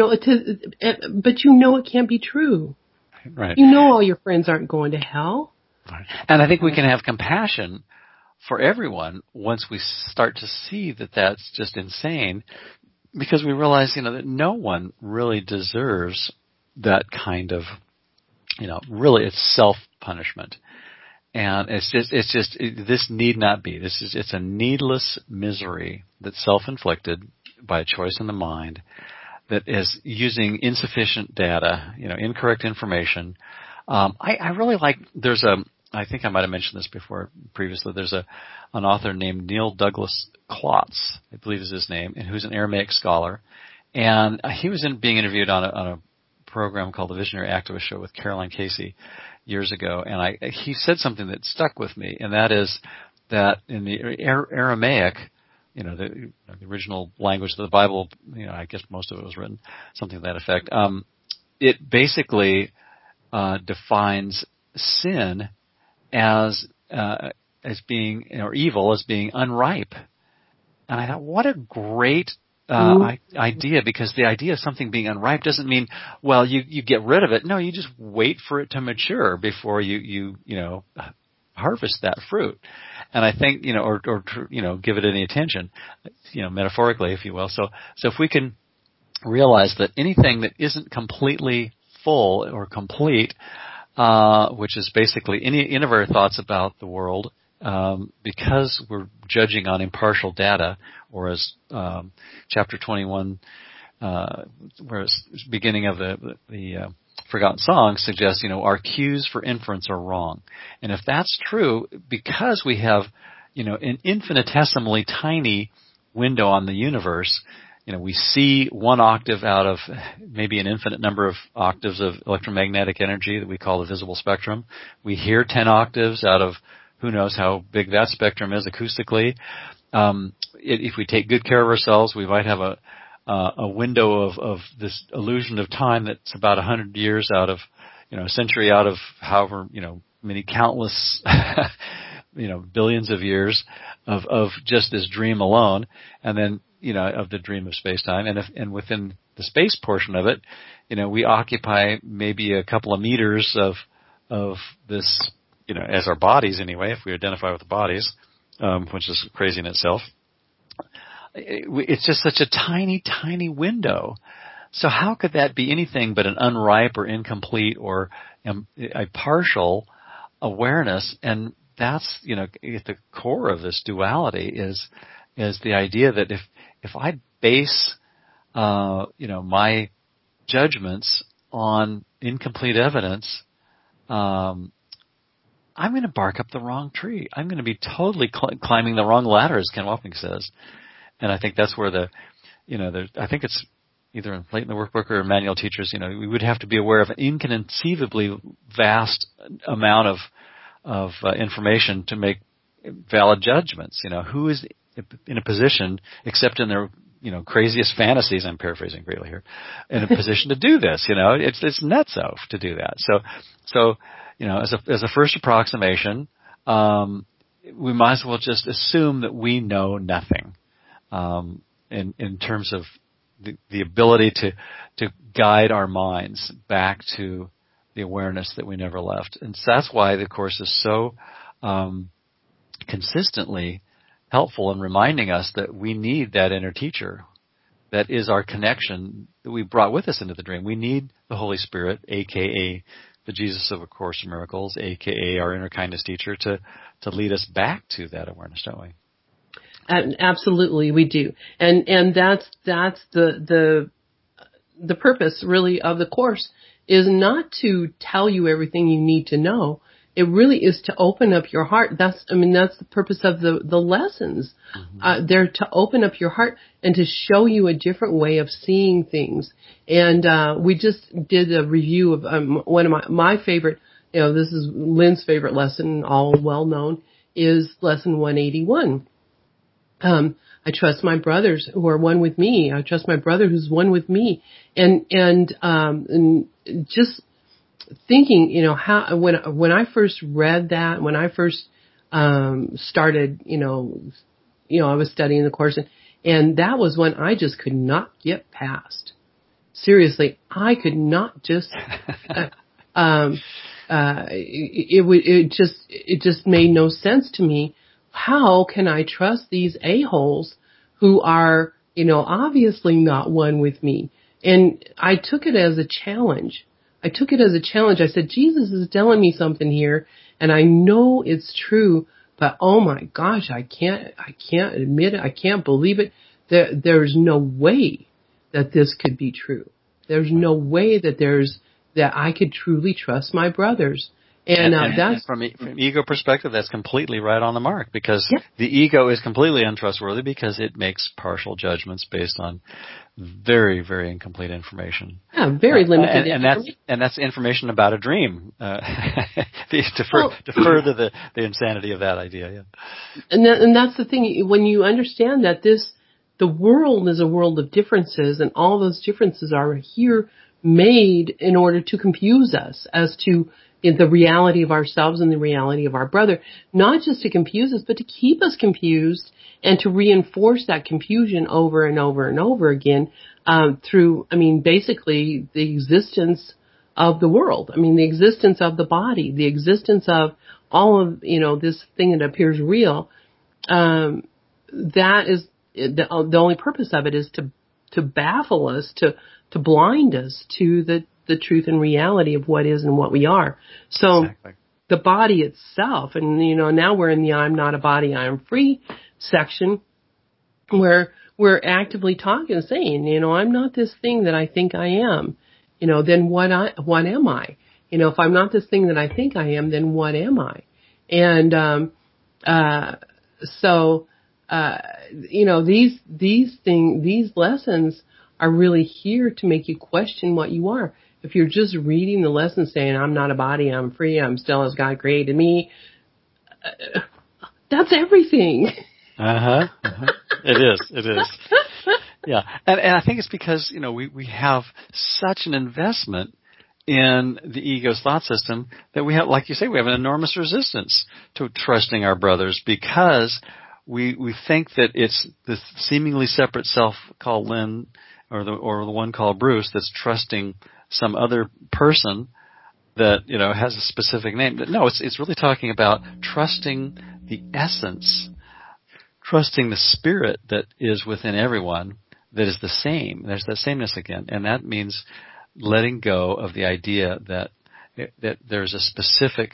but it can't be true. Right. All your friends aren't going to hell. Right. And I think we can have compassion for everyone once we start to see that that's just insane, because we realize, that no one really deserves that kind of, really it's self-punishment. And this need not be. It's a needless misery that's self-inflicted by a choice in the mind that is using insufficient data, incorrect information. I really like, I think I might have mentioned this before previously, there's an author named Neil Douglas Klotz, I believe is his name, and who's an Aramaic scholar. And he was being interviewed on a program called the Visionary Activist Show with Caroline Casey years ago, and he said something that stuck with me, and that is that in the Aramaic, the original language of the Bible, I guess most of it was written, something to that effect. It basically defines sin as being, or evil as being unripe. And I thought, what a great idea, because the idea of something being unripe doesn't mean, well, you get rid of it. No, you just wait for it to mature before you harvest that fruit. And I think, or give it any attention, metaphorically, if you will. So if we can realize that anything that isn't completely full or complete, which is basically any of our thoughts about the world, because we're judging on impartial data, or as chapter 21, where it's beginning of the Forgotten Song suggests, our cues for inference are wrong. And if that's true, because we have, an infinitesimally tiny window on the universe, we see one octave out of maybe an infinite number of octaves of electromagnetic energy that we call the visible spectrum. We hear 10 octaves out of who knows how big that spectrum is acoustically. If we take good care of ourselves, we might have a window of this illusion of time that's about 100 years out of, a century out of however, many countless, billions of years of just this dream alone. And then, of the dream of space-time. And within the space portion of it, we occupy maybe a couple of meters of this, as our bodies anyway, if we identify with the bodies, which is crazy in itself. It's just such a tiny, tiny window. So how could that be anything but an unripe or incomplete or a partial awareness? And that's, at the core of this duality is the idea that if I base, my judgments on incomplete evidence, I'm going to bark up the wrong tree. I'm going to be totally climbing the wrong ladder, as Ken Wapnick says. And I think that's where I think it's either late in the workbook or Manual Teachers, we would have to be aware of an inconceivably vast amount of information to make valid judgments. Who is in a position, except in their craziest fantasies, I'm paraphrasing greatly here, in a position to do this? It's nutso to do that. So as a first approximation, we might as well just assume that we know nothing, in terms of the ability to guide our minds back to the awareness that we never left. And so that's why the Course is so consistently helpful in reminding us that we need that inner teacher. That is our connection that we brought with us into the dream. We need the Holy Spirit, a.k.a. the Jesus of A Course in Miracles, a.k.a. our inner kindness teacher, to lead us back to that awareness, don't we? Absolutely, we do. And that's the purpose really of the Course, is not to tell you everything you need to know. it really is to open up your heart. That's the purpose of the lessons. They're to open up your heart and to show you a different way of seeing things. And we just did a review of one of my favorite, this is Lynn's favorite lesson, all well known, is lesson 181. I trust my brothers who are one with me. I trust my brother who's one with me. And just thinking, how when I first read that, when I first started, I was studying the Course, and that was when I just could not get past. Seriously, I could not just. It just made no sense to me. How can I trust these a-holes who are, obviously not one with me? And I took it as a challenge. I said, Jesus is telling me something here, and I know it's true, but oh my gosh, I can't admit it. I can't believe it. There's no way that this could be true. There's no way that I could truly trust my brothers. And that's from ego perspective, that's completely right on the mark, because the ego is completely untrustworthy because it makes partial judgments based on very, very incomplete information. Yeah, very limited information. And that's information about a dream. To further the insanity of that idea. Yeah. And that's the thing. When you understand that the world is a world of differences, and all those differences are here made in order to confuse us as to the reality of ourselves and the reality of our brother, not just to confuse us, but to keep us confused and to reinforce that confusion over and over and over again through, basically the existence of the world. The existence of the body, the existence of all of, this thing that appears real. That is the only purpose of it is to baffle us, to blind us to the truth and reality of what is and what we are. So exactly. The body itself, and now we're in the I'm not a body, I am free section, where we're actively talking and saying, I'm not this thing that I think I am. Then what am I? If I'm not this thing that I think I am, then what am I? And these lessons are really here to make you question what you are. If you're just reading the lesson saying, I'm not a body, I'm free, I'm still as God created me, that's everything. It is. Yeah. And I think it's because, we have such an investment in the ego's thought system that we have, like you say, we have an enormous resistance to trusting our brothers, because we think that it's this seemingly separate self called Lynn, or the one called Bruce, that's trusting some other person that, has a specific name. No, it's really talking about trusting the essence, trusting the spirit that is within everyone that is the same. There's that sameness again. And that means letting go of the idea that there's a specific,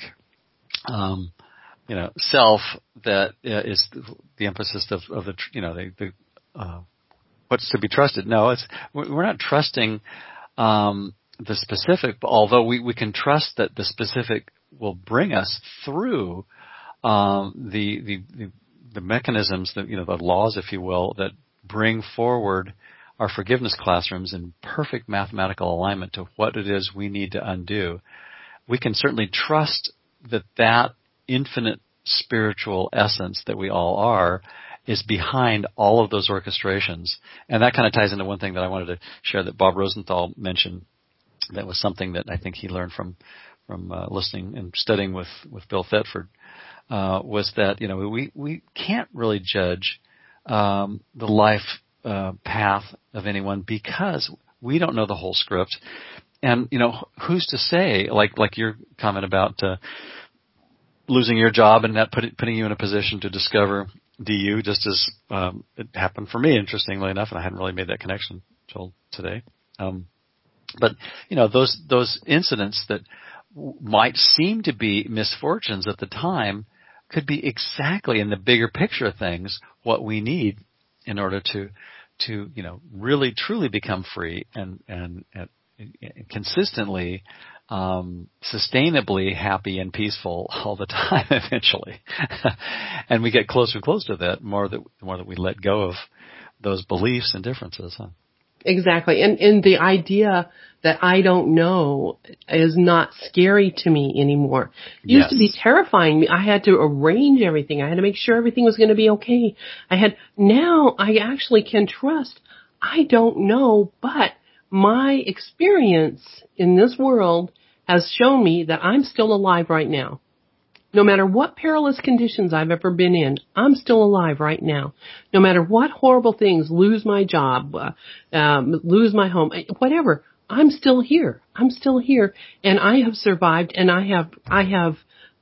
self that is the emphasis of the what's to be trusted. No, we're not trusting the specific, although we can trust that the specific will bring us through the mechanisms, the laws, if you will, that bring forward our forgiveness classrooms in perfect mathematical alignment to what it is we need to undo. We can certainly trust that infinite spiritual essence that we all are is behind all of those orchestrations. And that kind of ties into one thing that I wanted to share that Bob Rosenthal mentioned. That was something that I think he learned from listening and studying with Bill Thetford, was that, we can't really judge the life path of anyone because we don't know the whole script. And, who's to say, like your comment about losing your job and that putting you in a position to discover DU, just as it happened for me, interestingly enough, and I hadn't really made that connection until today. But those incidents that might seem to be misfortunes at the time could be exactly, in the bigger picture of things, what we need in order to really truly become free and consistently sustainably happy and peaceful all the time eventually. And we get closer and closer to that the more that we let go of those beliefs and differences. Huh? Exactly. And the idea that I don't know is not scary to me anymore. It used to be terrifying. I had to arrange everything. I had to make sure everything was going to be okay. Now I actually can trust. I don't know, but my experience in this world has shown me that I'm still alive right now. No matter what perilous conditions I've ever been in, I'm still alive right now. No matter what horrible things, lose my job, lose my home, whatever, I'm still here. I'm still here, and I have survived, and I have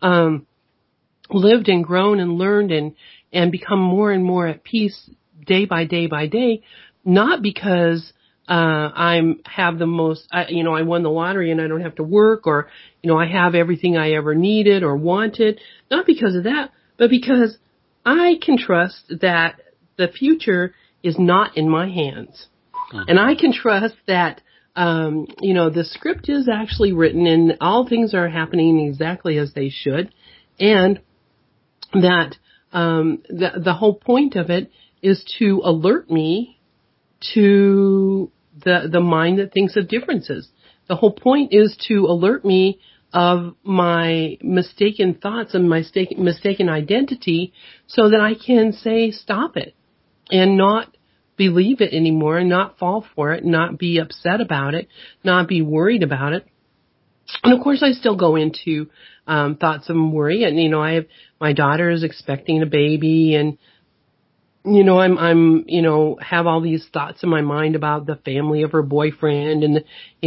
lived and grown and learned and become more and more at peace day by day by day, not because I have the most, I won the lottery and I don't have to work, or, I have everything I ever needed or wanted. Not because of that, but because I can trust that the future is not in my hands. Mm-hmm. And I can trust that, the script is actually written and all things are happening exactly as they should. And that, the whole point of it is to alert me to the mind that thinks of differences. The whole point is to alert me of my mistaken thoughts and my mistaken identity so that I can say stop it and not believe it anymore and not fall for it, not be upset about it, not be worried about it. And of course I still go into thoughts of worry, and my daughter is expecting a baby, and I'm have all these thoughts in my mind about the family of her boyfriend and,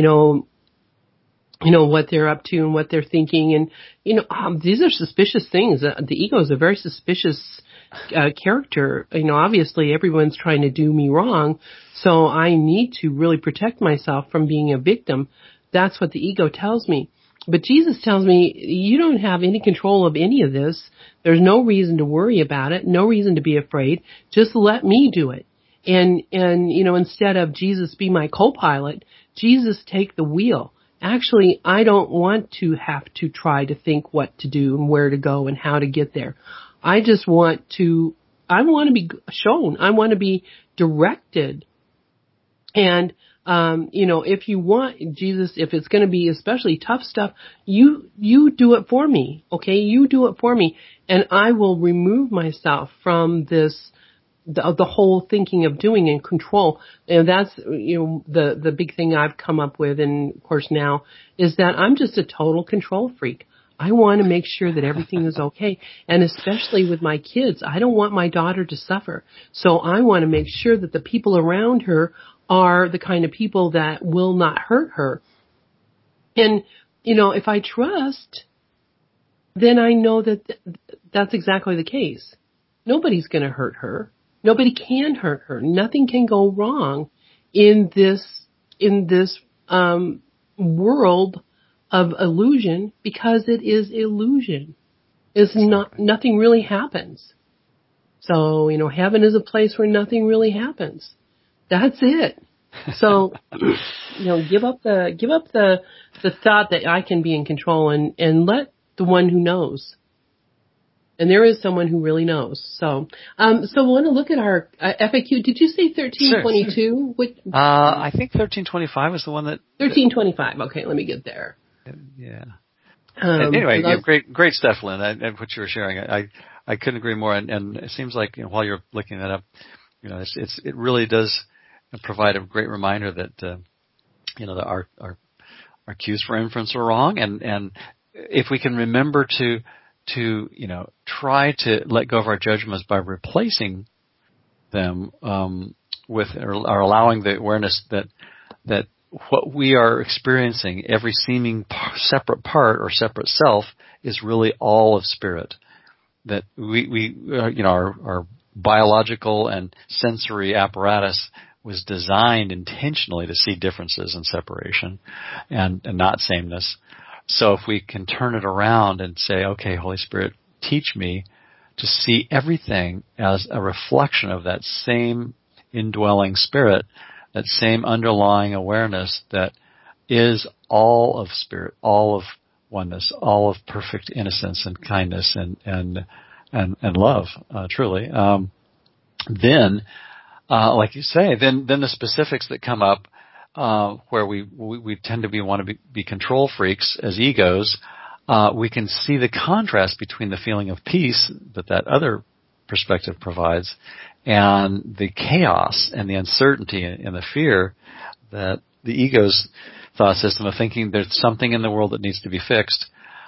what they're up to and what they're thinking. And, these are suspicious things. The ego is a very suspicious, character. Obviously everyone's trying to do me wrong. So I need to really protect myself from being a victim. That's what the ego tells me. But Jesus tells me, you don't have any control of any of this. There's no reason to worry about it, no reason to be afraid. Just let me do it. And instead of Jesus be my co-pilot, Jesus take the wheel. Actually, I don't want to have to try to think what to do and where to go and how to get there. I want to be shown. I want to be directed. And if you want, Jesus, if it's going to be especially tough stuff, you do it for me, okay? You do it for me, and I will remove myself from this, the whole thinking of doing and control. And that's, the big thing I've come up with, and of course now, is that I'm just a total control freak. I want to make sure that everything is okay. And especially with my kids, I don't want my daughter to suffer. So I want to make sure that the people around her are the kind of people that will not hurt her. And, if I trust, then I know that that's exactly the case. Nobody's going to hurt her. Nobody can hurt her. Nothing can go wrong in this world of illusion, because it is illusion. It's nothing really happens. So, heaven is a place where nothing really happens. That's it. So, give up the thought that I can be in control and let the one who knows. And there is someone who really knows. So we want to look at our FAQ. Did you say 1322? Sure. I think 1325 is the one that. 1325. Okay, let me get there. Yeah. Anyway, great stuff, Lynn. And what you were sharing, I couldn't agree more. And it seems like while you're looking that up, it really does provide a great reminder that our cues for inference are wrong, and if we can remember to try to let go of our judgments by replacing them with or allowing the awareness that what we are experiencing, every seeming separate part or separate self, is really all of spirit. That our biological and sensory apparatus was designed intentionally to see differences and separation and not sameness. So if we can turn it around and say, okay, Holy Spirit, teach me to see everything as a reflection of that same indwelling spirit, that same underlying awareness that is all of spirit, all of oneness, all of perfect innocence and kindness and love, truly. Then, like you say, then the specifics that come up, where we tend to want to be control freaks as egos, we can see the contrast between the feeling of peace that other perspective provides and the chaos and the uncertainty and the fear that the ego's thought system of thinking there's something in the world that needs to be fixed,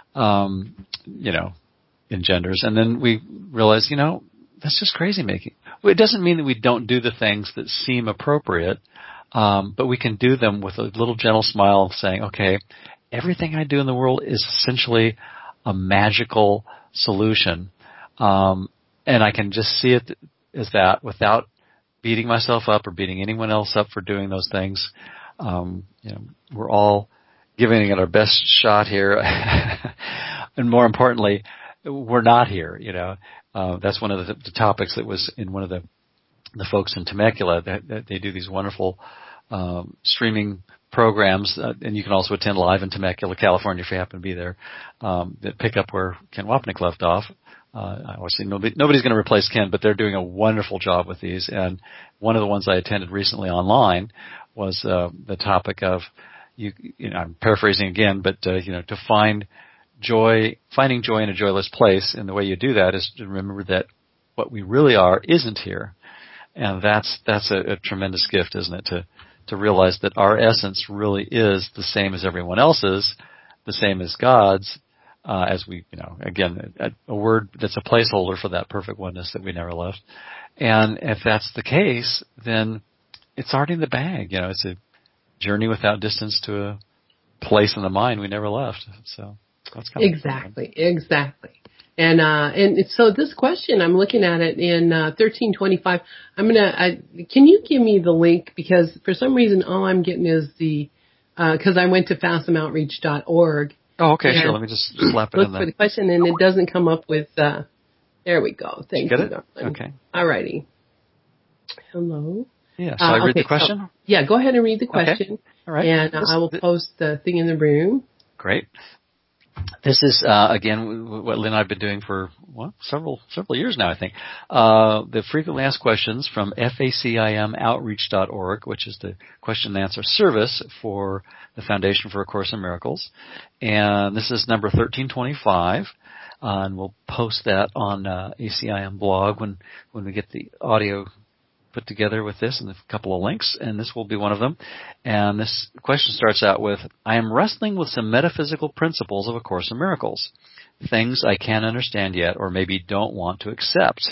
engenders. And then we realize, that's just crazy making. It doesn't mean that we don't do the things that seem appropriate, but we can do them with a little gentle smile saying, okay, everything I do in the world is essentially a magical solution. And I can just see it as that without beating myself up or beating anyone else up for doing those things. We're all giving it our best shot here. And more importantly, we're not here, That's one of the topics that was in one of the folks in Temecula, that they do these wonderful streaming programs, and you can also attend live in Temecula, California, if you happen to be there, that pick up where Ken Wapnick left off. Obviously, nobody's going to replace Ken, but they're doing a wonderful job with these. And one of the ones I attended recently online was the topic of, I'm paraphrasing again, but to finding joy in a joyless place, and the way you do that is to remember that what we really are isn't here, and that's a tremendous gift, isn't it? To realize that our essence really is the same as everyone else's, the same as God's, as we, again, a word that's a placeholder for that perfect oneness that we never left. And if that's the case, then it's already in the bag. It's a journey without distance to a place in the mind we never left. So that's kind of exactly. And so this question, I'm looking at it in 1325. Can you give me the link, because for some reason all I'm getting is because I went to FASMOutreach.org. Oh, okay, sure. Let me just slap it in there. Look for the question, and it doesn't come up with. There we go. Thank you. Get it? Okay. All righty. Hello. Yeah. So I read the question. So, go ahead and read the question. Okay. All right. And I will post the thing in the room. Great. This is, again, what Lynn and I have been doing for, several years now, I think. The frequently asked questions from FACIMOutreach.org, which is the question and answer service for the Foundation for A Course in Miracles. And this is number 1325. And we'll post that on ACIM blog when we get the audio put together with this and a couple of links, and this will be one of them. And this question starts out with, I am wrestling with some metaphysical principles of A Course in Miracles, things I can't understand yet or maybe don't want to accept.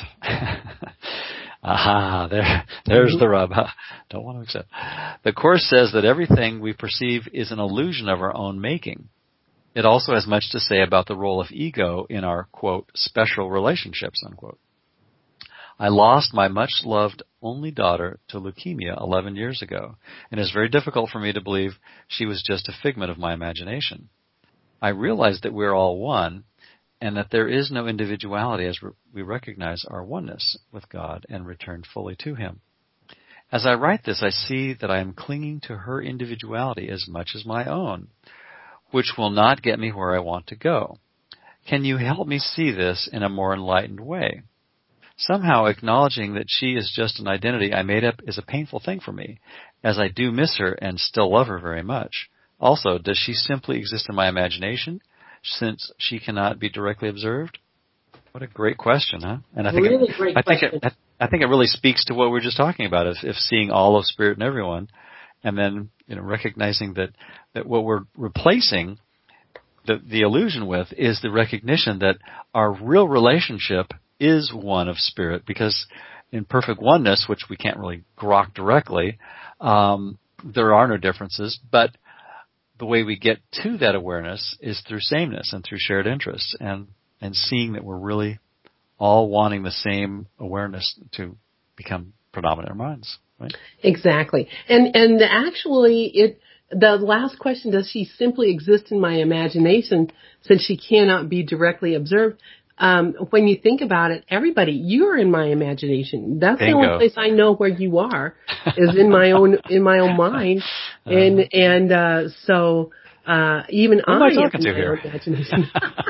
Aha, there's the rub. Don't want to accept. The Course says that everything we perceive is an illusion of our own making. It also has much to say about the role of ego in our, quote, special relationships, unquote. I lost my much-loved only daughter to leukemia 11 years ago, and it is very difficult for me to believe she was just a figment of my imagination. I realize that we are all one, and that there is no individuality as we recognize our oneness with God and return fully to Him. As I write this, I see that I am clinging to her individuality as much as my own, which will not get me where I want to go. Can you help me see this in a more enlightened way? Somehow acknowledging that she is just an identity I made up is a painful thing for me, as I do miss her and still love her very much. Also, does she simply exist in my imagination, since she cannot be directly observed? What a great question, huh? And I think I think it really speaks to what we were just talking about, if seeing all of spirit in everyone, and then recognizing that what we're replacing the illusion with is the recognition that our real relationship is one of spirit, because in perfect oneness, which we can't really grok directly, there are no differences, but the way we get to that awareness is through sameness and through shared interests, and seeing that we're really all wanting the same awareness to become predominant in our minds. Right? Exactly. And actually, the last question, does she simply exist in my imagination since she cannot be directly observed? when you think about it, everybody, you're in my imagination. That's Bingo. the only place I know where you are is in my own mind. So even who am I talking to in my here? own imagination.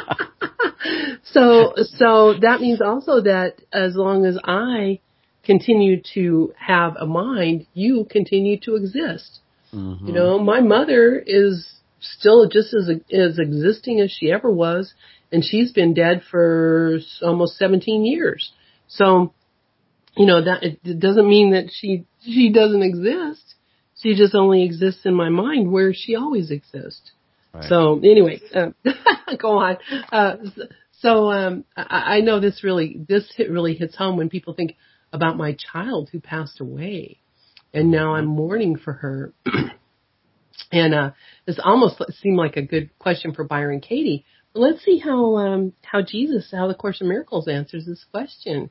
So that means also that as long as I continue to have a mind, you continue to exist. Mm-hmm. You know, my mother is still just as existing as she ever was, and she's been dead for almost 17 years. So, you know, that it doesn't mean that she doesn't exist. She just only exists in my mind where she always exists. Right. So anyway, go on. I know this really hits home when people think about my child who passed away, and now I'm mourning for her. And this almost seemed like a good question for Byron Katie. But let's see how the Course in Miracles answers this question.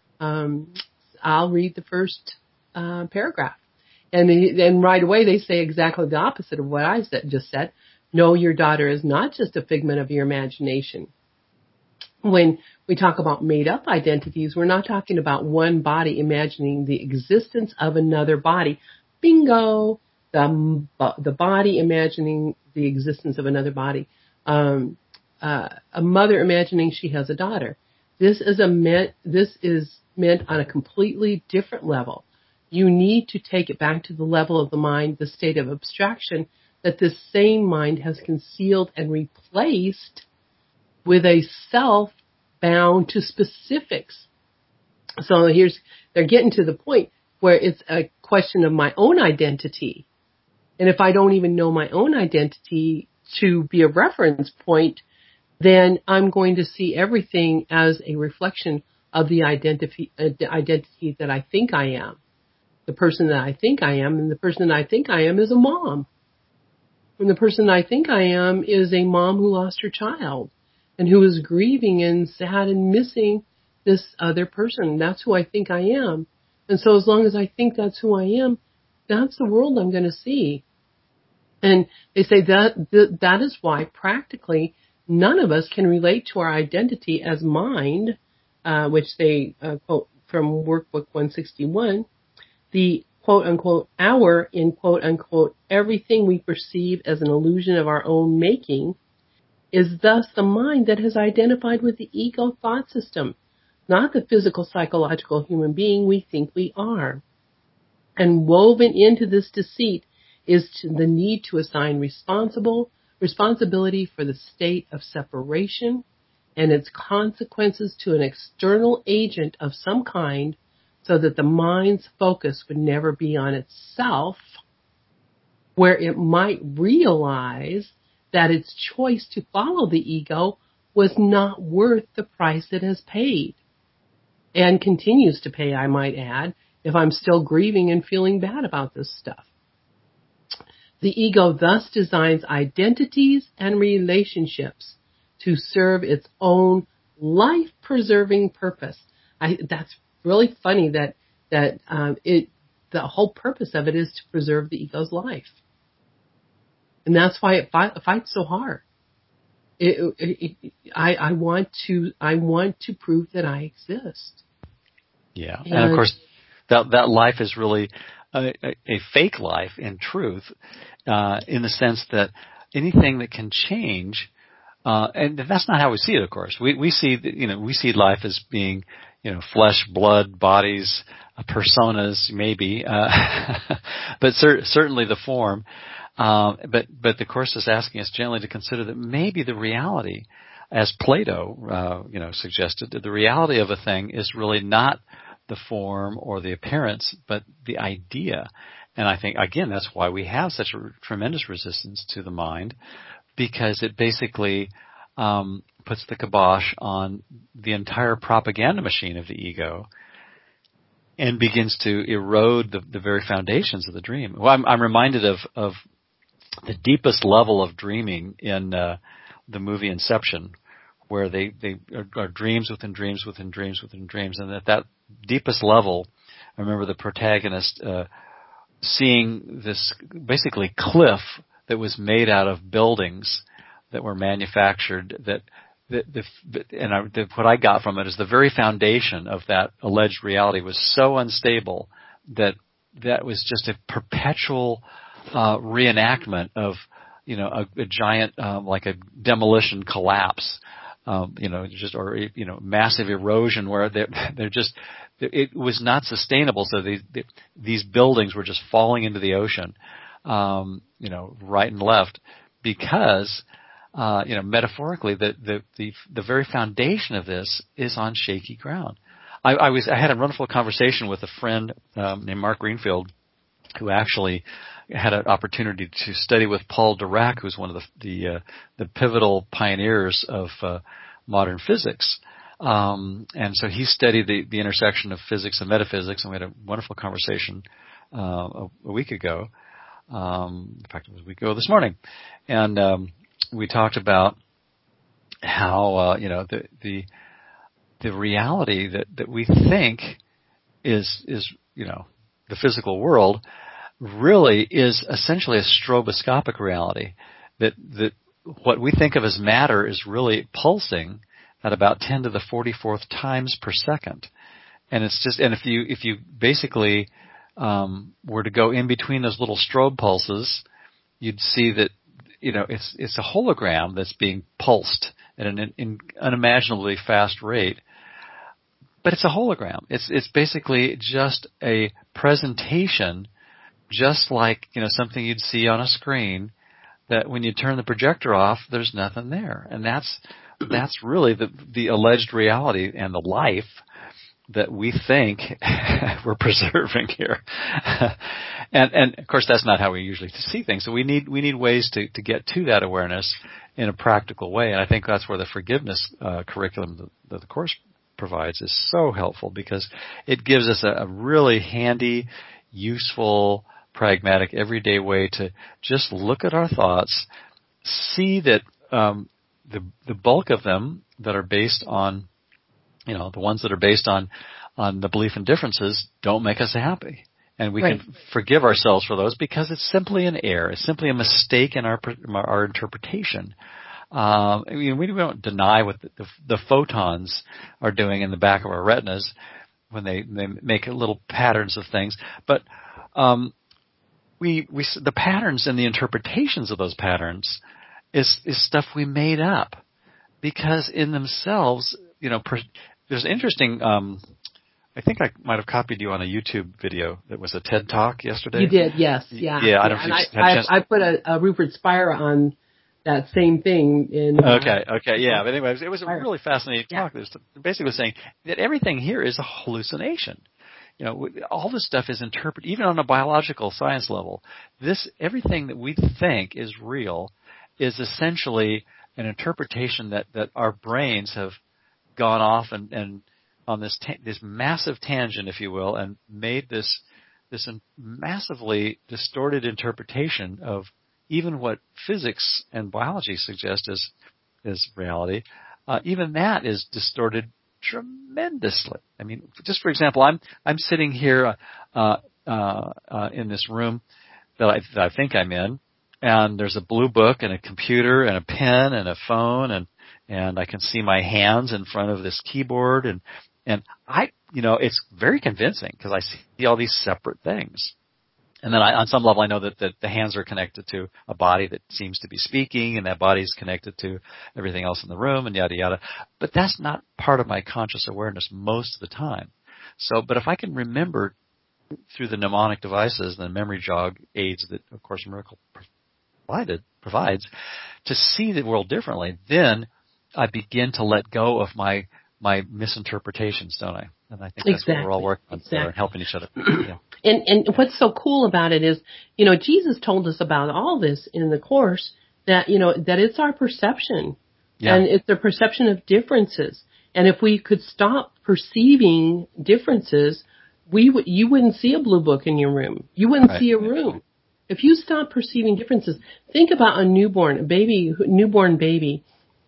I'll read the first paragraph. And right away they say exactly the opposite of what I just said. No, your daughter is not just a figment of your imagination. When we talk about made-up identities, we're not talking about one body imagining the existence of another body. Bingo! The body imagining the existence of another body. A mother imagining she has a daughter. This is meant on a completely different level. You need to take it back to the level of the mind, the state of abstraction that this same mind has concealed and replaced with a self bound to specifics. So they're getting to the point where it's a question of my own identity. And if I don't even know my own identity to be a reference point, then I'm going to see everything as a reflection of the identity that I think I am. The person that I think I am, and the person that I think I am is a mom. And the person I think I am is a mom who lost her child and who is grieving and sad and missing this other person. That's who I think I am. And so as long as I think that's who I am, that's the world I'm going to see. And they say that is why practically none of us can relate to our identity as mind, which they quote from Workbook 161, the quote-unquote our in quote-unquote everything we perceive as an illusion of our own making is thus the mind that has identified with the ego thought system, not the physical, psychological human being we think we are. And woven into this deceit is the need to assign responsibility for the state of separation and its consequences to an external agent of some kind, so that the mind's focus would never be on itself, where it might realize that its choice to follow the ego was not worth the price it has paid, and continues to pay, I might add, if I'm still grieving and feeling bad about this stuff. The ego thus designs identities and relationships to serve its own life-preserving purpose. That's really funny that the whole purpose of it is to preserve the ego's life, and that's why it fights so hard. I want to prove that I exist. Yeah, and of course, that life is really a fake life in truth, in the sense that anything that can change, and that's not how we see it. Of course, we see life as being, flesh, blood, bodies, personas, maybe, but certainly the form. But the Course is asking us gently to consider that maybe the reality, as Plato, suggested, that the reality of a thing is really not the form or the appearance, but the idea. And I think, again, that's why we have such a tremendous resistance to the mind, because it basically puts the kibosh on the entire propaganda machine of the ego and begins to erode the very foundations of the dream. Well, I'm reminded of the deepest level of dreaming in the movie Inception, where they are dreams within dreams within dreams within dreams. And at that deepest level, I remember the protagonist seeing this basically cliff that was made out of buildings that were manufactured that what I got from it is the very foundation of that alleged reality was so unstable that was just a perpetual reenactment of a giant like a demolition collapse, massive erosion where they're just it was not sustainable. So these buildings were just falling into the ocean, right and left because. Metaphorically, the very foundation of this is on shaky ground. I had a wonderful conversation with a friend named Mark Greenfield, who actually had an opportunity to study with Paul Dirac, who's one of the pivotal pioneers of modern physics. And so he studied the intersection of physics and metaphysics, and we had a wonderful conversation a week ago. In fact, it was a week ago this morning, and we talked about how the reality that we think is the physical world really is essentially a stroboscopic reality. That what we think of as matter is really pulsing at about 10 to the 44th times per second, and it's just if you basically were to go in between those little strobe pulses, you'd see that. It's a hologram that's being pulsed at an unimaginably fast rate, but it's a hologram. It's basically just a presentation, just like something you'd see on a screen. That when you turn the projector off, there's nothing there, and that's really the alleged reality and the life that we think we're preserving here. And of course that's not how we usually see things. So we need ways to get to that awareness in a practical way. And I think that's where the forgiveness curriculum that the course provides is so helpful, because it gives us a really handy, useful, pragmatic, everyday way to just look at our thoughts, see that the bulk of them that are based on the ones that are based on the belief in differences don't make us happy. And we can forgive ourselves for those because it's simply an error. It's simply a mistake in our interpretation. We don't deny what the photons are doing in the back of our retinas when they make little patterns of things. But the patterns and the interpretations of those patterns is stuff we made up, because in themselves, there's interesting. I think I might have copied you on a YouTube video that was a TED Talk yesterday. You did, yes, yeah. Yeah, I don't know if you had a chance. I put a Rupert Spira on that same thing in. Okay, yeah. But anyway, it was a really fascinating talk. It was basically saying that everything here is a hallucination. All this stuff is interpreted, even on a biological science level. Everything that we think is real is essentially an interpretation that our brains have gone off and on this massive tangent, if you will, and made this massively distorted interpretation of even what physics and biology suggest is reality. Even that is distorted tremendously. I mean, just for example, I'm sitting here in this room that I think I'm in, and there's a blue book and a computer and a pen and a phone and I can see my hands in front of this keyboard and it's very convincing because I see all these separate things. And then on some level I know that the hands are connected to a body that seems to be speaking, and that body is connected to everything else in the room, and yada yada. But that's not part of my conscious awareness most of the time. But if I can remember through the mnemonic devices and the memory jog aids that of Course in Miracles provides to see the world differently, then I begin to let go of my misinterpretations, don't I? And I think that's what we're all working on together and helping each other. Yeah. And what's so cool about it is, Jesus told us about all this in the Course, that, that it's our perception. Yeah. And it's the perception of differences. And if we could stop perceiving differences, you wouldn't see a blue book in your room. You wouldn't see a room. If you stop perceiving differences, think about a newborn baby.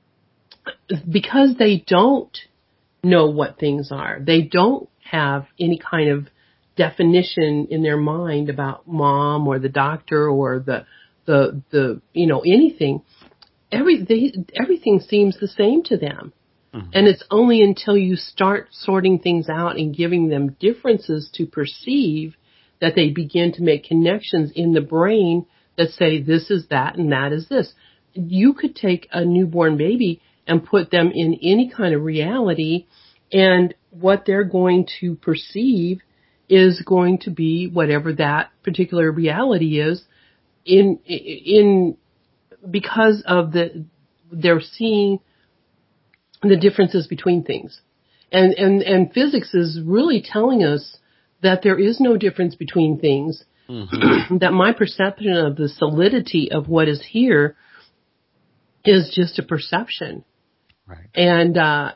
Because they don't know what things are, they don't have any kind of definition in their mind about mom or the doctor or the anything. everything seems the same to them. Mm-hmm. And it's only until you start sorting things out and giving them differences to perceive that they begin to make connections in the brain that say this is that and that is this. You could take a newborn baby and put them in any kind of reality, and what they're going to perceive is going to be whatever that particular reality is in because of they're seeing the differences between things. And physics is really telling us that there is no difference between things, mm-hmm. that my perception of the solidity of what is here is just a perception. Right. And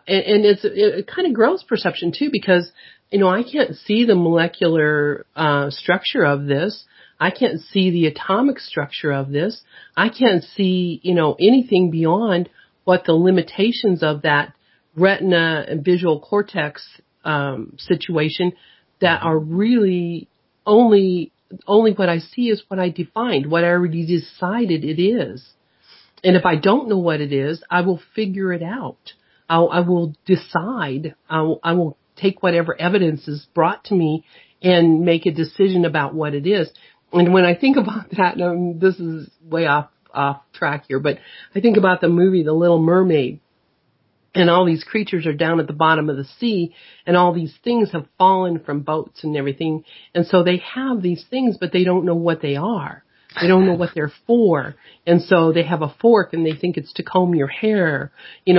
it kind of grows perception too, because, I can't see the molecular structure of this. I can't see the atomic structure of this. I can't see, anything beyond what the limitations of that retina and visual cortex situation that are really only what I see is what I defined, what I already decided it is. And if I don't know what it is, I will figure it out. I will decide. I will take whatever evidence is brought to me and make a decision about what it is. And when I think about that, this is way off track here, but I think about the movie The Little Mermaid, and all these creatures are down at the bottom of the sea, and all these things have fallen from boats and everything, and so they have these things, but they don't know what they are. They don't know what they're for, and so they have a fork, and they think it's to comb your hair.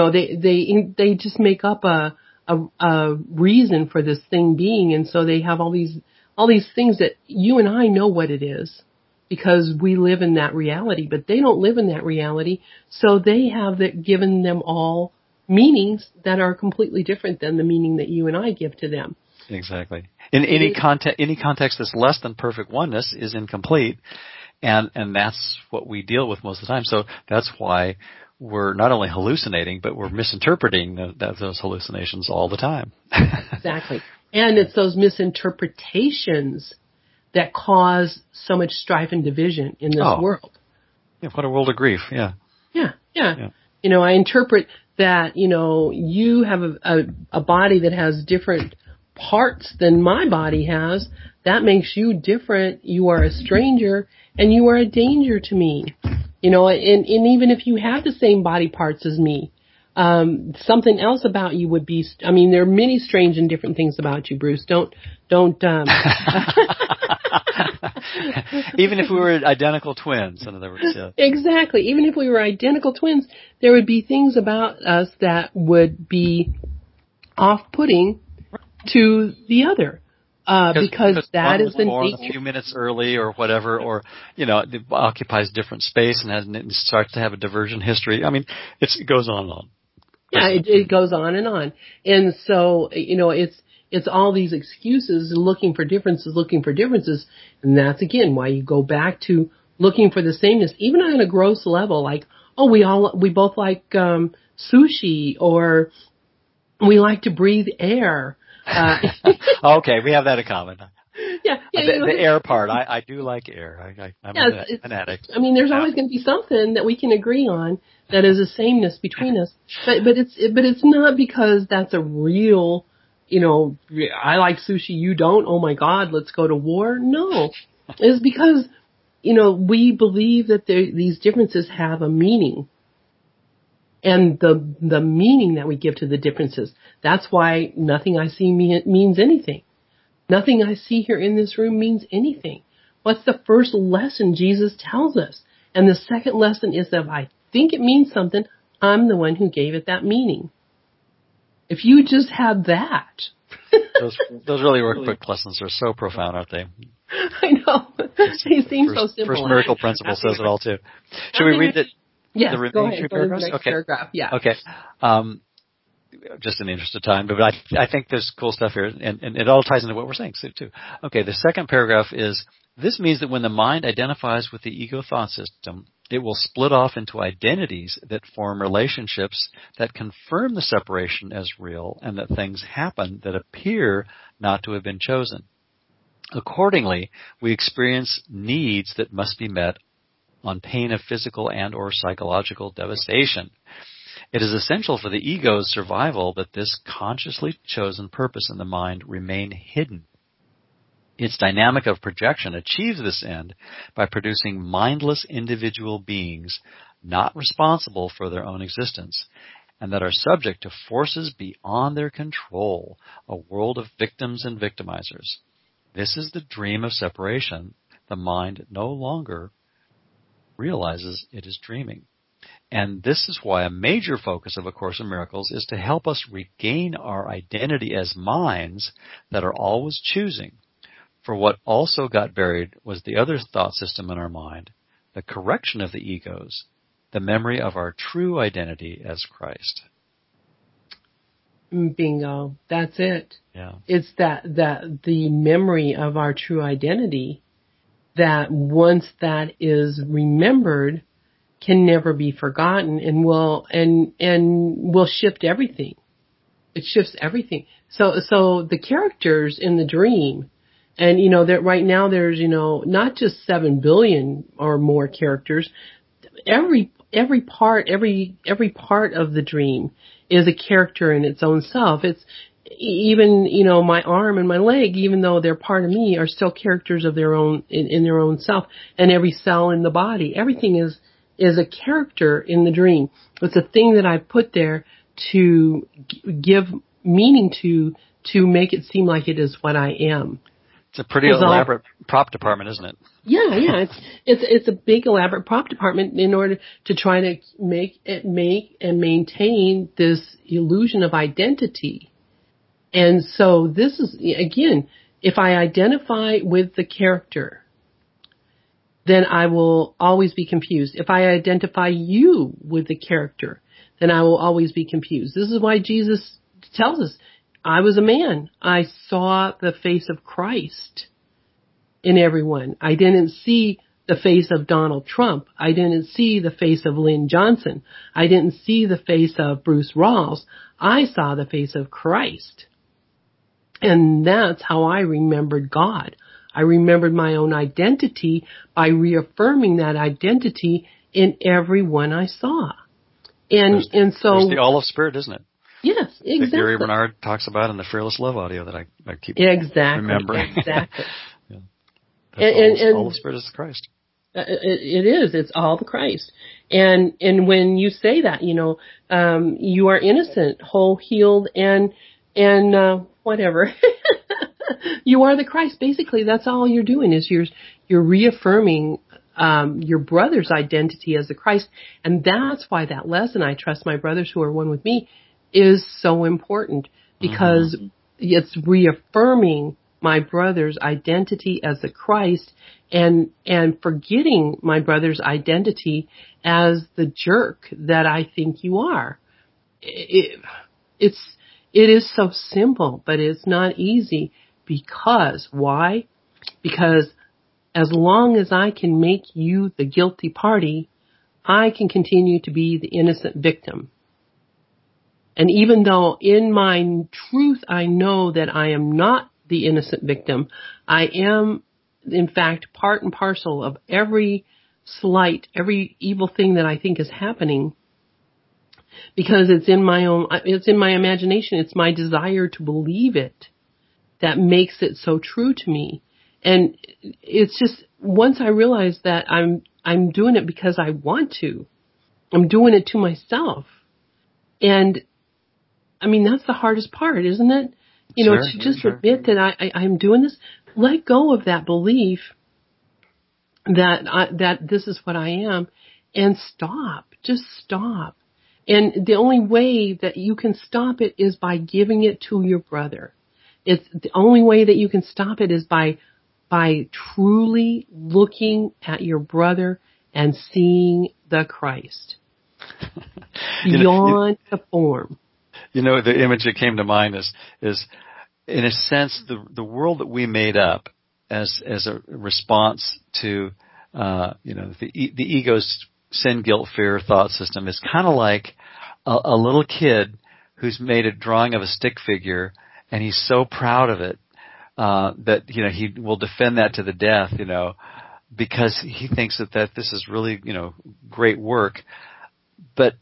They just make up a reason for this thing being, and so they have all these things that you and I know what it is, because we live in that reality, but they don't live in that reality, so they have given them all meanings that are completely different than the meaning that you and I give to them. Exactly. In any context that's less than perfect oneness is incomplete, and that's what we deal with most of the time. So that's why we're not only hallucinating, but we're misinterpreting those hallucinations all the time. Exactly. And it's those misinterpretations that cause so much strife and division in this world. Yeah, what a world of grief, yeah. Yeah. I interpret that, you have a body that has different parts than my body has. That makes you different. You are a stranger, and you are a danger to me. And even if you have the same body parts as me, something else about you would be, there are many strange and different things about you, Bruce. Don't, even if we were identical twins, in other words. Yeah. Exactly. Even if we were identical twins, there would be things about us that would be off-putting to the other. Because that is the nature. A few minutes early or whatever, or, it occupies different space and starts to have a diversion history. It goes on and on. Yeah, it goes on and on. And so, it's all these excuses and looking for differences. And that's again why you go back to looking for the sameness, even on a gross level, like, we both like, sushi, or we like to breathe air. Okay, we have that in common. Yeah, the air part. I do like air. I'm an addict. There's always going to be something that we can agree on that is a sameness between us. But it's not because that's a real, I like sushi, you don't. Oh my God, let's go to war. No, it's because we believe that these differences have a meaning. And the meaning that we give to the differences. That's why nothing I see means anything. Nothing I see here in this room means anything. What's the first lesson Jesus tells us? And the second lesson is that if I think it means something, I'm the one who gave it that meaning. If you just had that. those really workbook lessons are so profound, aren't they? I know. They seem so simple. First miracle principle says it all too. Should we read it? Yes, the remaining three paragraphs? Next paragraph. Yeah. Okay. Just in the interest of time, but I think there's cool stuff here, and it all ties into what we're saying too. Okay, the second paragraph is, this means that when the mind identifies with the ego thought system, it will split off into identities that form relationships that confirm the separation as real, and that things happen that appear not to have been chosen. Accordingly, we experience needs that must be met on pain of physical and or psychological devastation. It is essential for the ego's survival that this consciously chosen purpose in the mind remain hidden. Its dynamic of projection achieves this end by producing mindless individual beings not responsible for their own existence, and that are subject to forces beyond their control, a world of victims and victimizers. This is the dream of separation. The mind no longer realizes it is dreaming. And this is why a major focus of A Course in Miracles is to help us regain our identity as minds that are always choosing. For what also got buried was the other thought system in our mind, the correction of the egos, the memory of our true identity as Christ. Bingo. That's it. Yeah. It's that the memory of our true identity, that once that is remembered, can never be forgotten, and will shift everything. It shifts everything. So the characters in the dream, and that right now there's not just 7 billion or more characters. Every part of the dream is a character in its own self. It's even my arm and my leg, even though they're part of me, are still characters of their own in their own self. And every cell in the body, everything is a character in the dream. It's a thing that I put there to give meaning to make it seem like it is what I am. It's a pretty elaborate prop department, isn't it? Yeah. It's a big elaborate prop department in order to try to make and maintain this illusion of identity. And so this is, again, if I identify with the character, then I will always be confused. If I identify you with the character, then I will always be confused. This is why Jesus tells us, I was a man. I saw the face of Christ in everyone. I didn't see the face of Donald Trump. I didn't see the face of Lynn Johnson. I didn't see the face of Bruce Rawls. I saw the face of Christ. And that's how I remembered God. I remembered my own identity by reaffirming that identity in everyone I saw. And so there's the olive spirit, isn't it? Yes, exactly. That Gary Bernard talks about in the Fearless Love audio that I keep remembering. Exactly. Yeah. And all the Spirit is Christ. It is. It's all the Christ. And when you say that, you are innocent, whole, healed, and whatever. You are the Christ. Basically, that's all you're doing is you're reaffirming your brother's identity as the Christ. And that's why that lesson, I trust my brothers who are one with me, is so important, because it's reaffirming my brother's identity as the Christ and forgetting my brother's identity as the jerk that I think you are. It is so simple, but it's not easy. Because why? Because as long as I can make you the guilty party, I can continue to be the innocent victim. And even though in my truth I know that I am not the innocent victim, I am, in fact, part and parcel of every slight, every evil thing that I think is happening, because it's in my imagination. It's my desire to believe it that makes it so true to me. And it's just, once I realize that I'm doing it because I want to, I'm doing it to myself. And I mean, that's the hardest part, isn't it? To just admit that I'm doing this, let go of that belief that this is what I am, and stop. Just stop. And the only way that you can stop it is by giving it to your brother. It's the only way that you can stop it is by truly looking at your brother and seeing the Christ beyond the form. The image that came to mind is in a sense the world that we made up as a response to the ego's sin, guilt, fear thought system is kind of like a little kid who's made a drawing of a stick figure, and he's so proud of it that he will defend that to the death, because he thinks that this is really, great work. But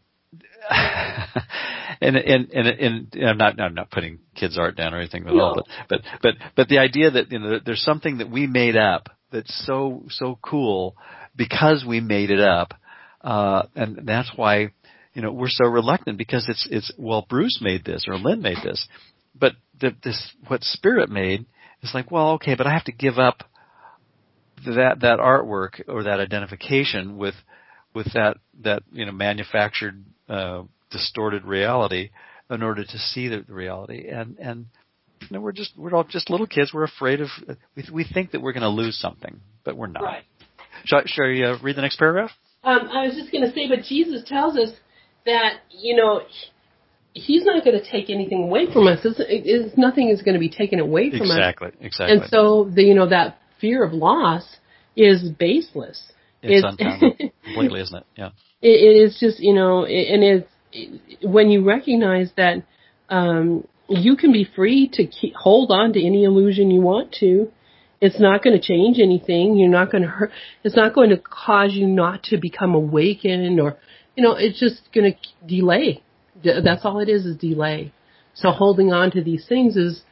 and I'm not putting kids' art down or anything at all. But the idea that there's something that we made up that's so cool because we made it up, and that's why we're so reluctant, because it's Bruce made this or Lynn made this, but what Spirit made is like, well, okay, but I have to give up that artwork or that identification with that manufactured distorted reality in order to see the reality, and we're all just little kids. We're afraid of we think that we're going to lose something, but we're not. Right. Shall I read the next paragraph? I was just going to say, but Jesus tells us that He's not going to take anything away from us. Nothing is going to be taken away from us. Exactly. And so that fear of loss is baseless. It's unfounded completely, isn't it? Yeah. It is just, and it's when you recognize that you can be free to hold on to any illusion you want to. It's not going to change anything. You're not going to hurt. It's not going to cause you not to become awakened, or, it's just going to delay. That's all it is delay. So holding on to these things is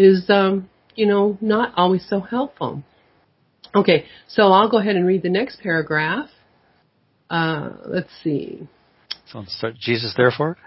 not always so helpful. Okay, so I'll go ahead and read the next paragraph. Let's see. So let's start. Jesus, therefore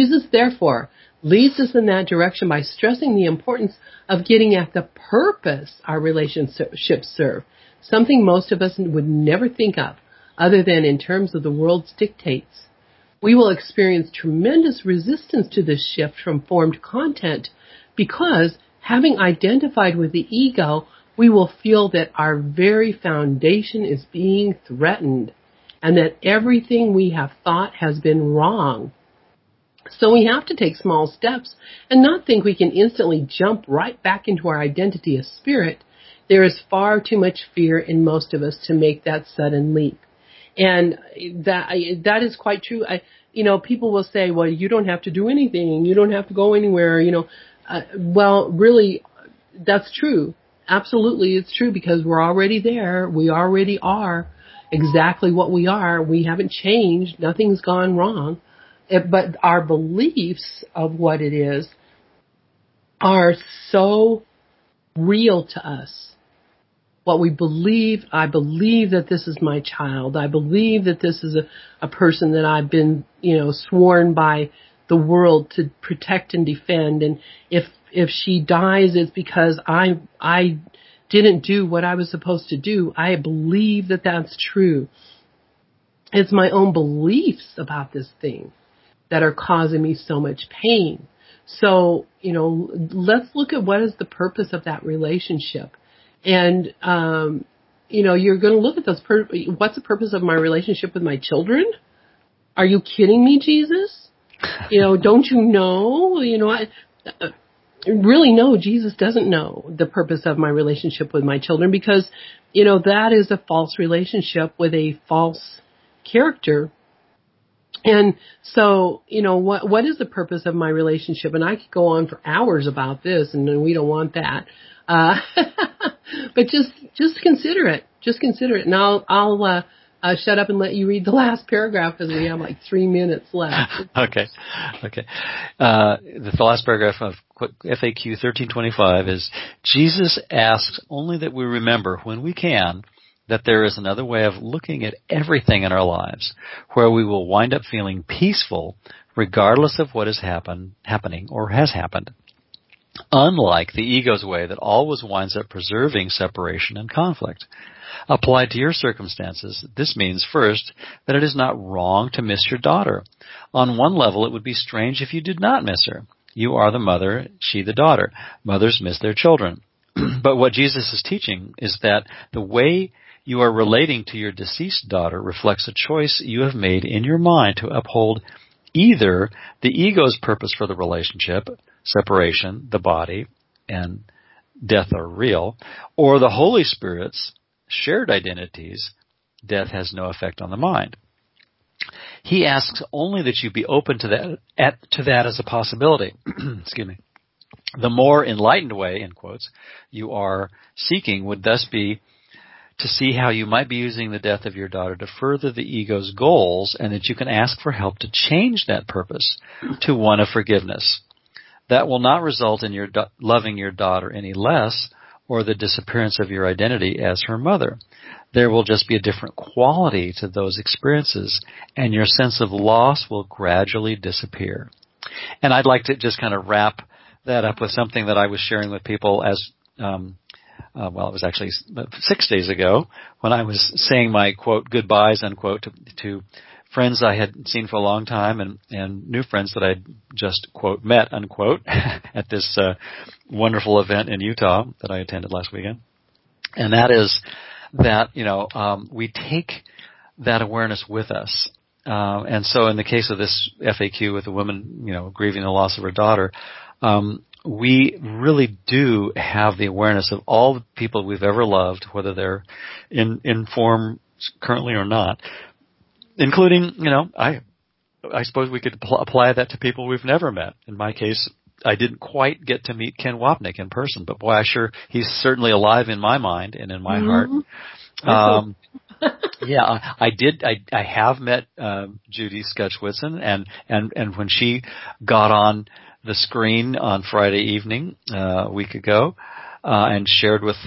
leads us in that direction by stressing the importance of getting at the purpose our relationships serve, something most of us would never think of other than in terms of the world's dictates. We will experience tremendous resistance to this shift from formed content because, having identified with the ego, we will feel that our very foundation is being threatened and that everything we have thought has been wrong. So we have to take small steps and not think we can instantly jump right back into our identity as spirit. There is far too much fear in most of us to make that sudden leap. And that is quite true. People will say, well, you don't have to do anything. You don't have to go anywhere, well, really, that's true. Absolutely, it's true, because we're already there. We already are exactly what we are. We haven't changed. Nothing's gone wrong. But our beliefs of what it is are so real to us. What we believe, I believe that this is my child. I believe that this is a person that I've been, sworn by the world to protect and defend. And if she dies, it's because I didn't do what I was supposed to do. I believe that that's true. It's my own beliefs about this thing that are causing me so much pain. So, let's look at what is the purpose of that relationship. And, you're going to look at those. What's the purpose of my relationship with my children? Are you kidding me, Jesus? Don't you know? Really, no, Jesus doesn't know the purpose of my relationship with my children, because, that is a false relationship with a false character. And so, what is the purpose of my relationship? And I could go on for hours about this, and we don't want that. But just consider it. Just consider it. And I'll shut up and let you read the last paragraph, because we have like 3 minutes left. Okay. The last paragraph of FAQ 1325 is, Jesus asks only that we remember, when we can, that there is another way of looking at everything in our lives, where we will wind up feeling peaceful regardless of what is happening or has happened. Unlike the ego's way that always winds up preserving separation and conflict. Applied to your circumstances, this means, first, that it is not wrong to miss your daughter. On one level, it would be strange if you did not miss her. You are the mother, she the daughter. Mothers miss their children. But what Jesus is teaching is that the way you are relating to your deceased daughter reflects a choice you have made in your mind to uphold either the ego's purpose for the relationship, separation, the body, and death are real, or the Holy Spirit's shared identities, death has no effect on the mind. He asks only that you be open to that as a possibility. Excuse me. The more enlightened way, in quotes, you are seeking would thus be to see how you might be using the death of your daughter to further the ego's goals, and that you can ask for help to change that purpose to one of forgiveness. That will not result in your loving your daughter any less or the disappearance of your identity as her mother. There will just be a different quality to those experiences, and your sense of loss will gradually disappear. And I'd like to just kind of wrap that up with something that I was sharing with people as it was actually 6 days ago when I was saying my, quote, goodbyes, unquote, to friends I had seen for a long time and new friends that I'd just, quote, met, unquote, at this wonderful event in Utah that I attended last weekend. And that is that, we take that awareness with us. And so in the case of this FAQ with a woman, grieving the loss of her daughter, we really do have the awareness of all the people we've ever loved, whether they're in form currently or not, including, I suppose we could apply that to people we've never met. In my case, I didn't quite get to meet Ken Wapnick in person, but boy, he's certainly alive in my mind and in my heart. Yeah, I did. I have met Judy Skutch-Whitson, and when she got on the screen on Friday evening a week ago, and shared with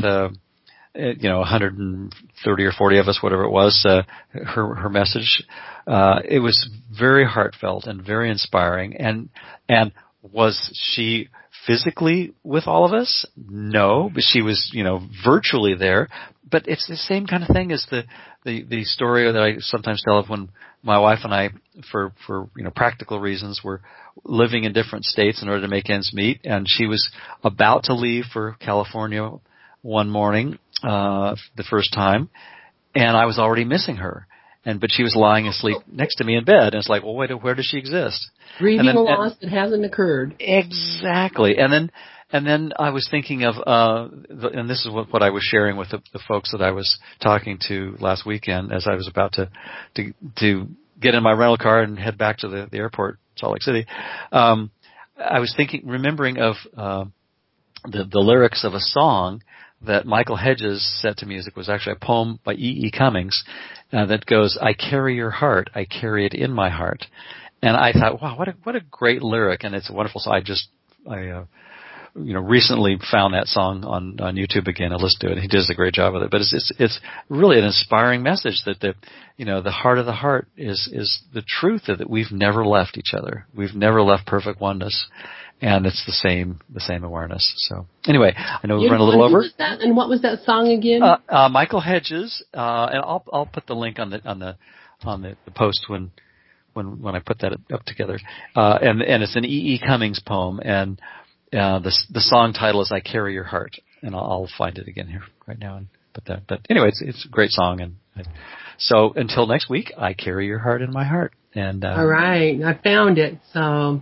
130 or 40 of us, whatever it was, her message, it was very heartfelt and very inspiring. And was she physically with all of us? No, but she was, virtually there. But it's the same kind of thing as the story that I sometimes tell of when my wife and I, for practical reasons, were living in different states in order to make ends meet, and she was about to leave for California one morning, the first time, and I was already missing her. But she was lying asleep next to me in bed, and it's like, well, wait, where does she exist? Grieving a loss that hasn't occurred. Exactly. And then I was thinking of, and this is what I was sharing with the folks that I was talking to last weekend as I was about to get in my rental car and head back to the airport, Salt Lake City. I was remembering of the lyrics of a song that Michael Hedges set to music. Was actually a poem by E.E. Cummings that goes, "I carry your heart, I carry it in my heart." And I thought, wow, what a great lyric, and it's a wonderful song. I recently found that song on YouTube again. I listened to it. He does a great job with it. But it's really an inspiring message that the heart of the heart is the truth that we've never left each other. We've never left perfect oneness. And it's the same awareness. So anyway, I know we've run a little over. And what was that song again? Michael Hedges, and I'll put the link on the post when I put that up together. And it's an E.E. Cummings poem, and the song title is "I Carry Your Heart," and I'll find it again here right now and put that. But anyway, it's a great song, and so until next week, I carry your heart in my heart. And all right, I found it. So.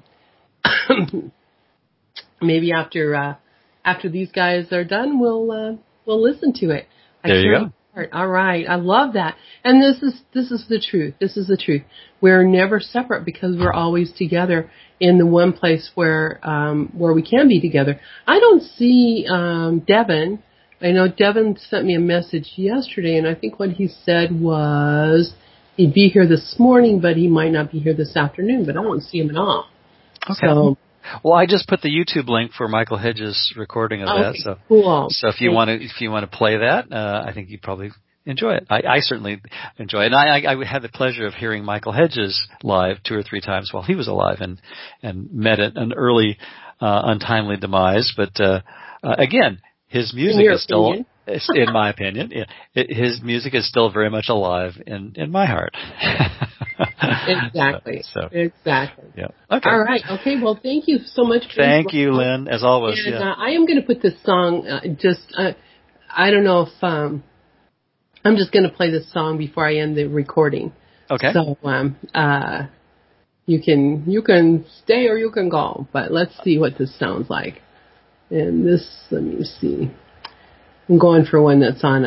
Maybe after these guys are done, we'll listen to it. There you go. All right, I love that. And this is the truth. This is the truth. We're never separate because we're always together in the one place where we can be together. I don't see Devin. I know Devin sent me a message yesterday, and I think what he said was he'd be here this morning, but he might not be here this afternoon. But I don't see him at all. Okay. So, well, I just put the YouTube link for Michael Hedges' recording of that. So, cool. So if you want to play that, I think you'd probably enjoy it. I certainly enjoy it. And I had the pleasure of hearing Michael Hedges live 2 or 3 times while he was alive, and met at an early, untimely demise. But again, his music is still, in my opinion, his music is still very much alive in my heart. Exactly. Exactly. Yeah. Okay. All right. Okay. Well, thank you so much. Thank you, Lynn, as always. And I am going to put this song. I don't know if I'm just going to play this song before I end the recording. Okay. So you can stay or you can go, but let's see what this sounds like. And this, let me see. I'm going for one that's on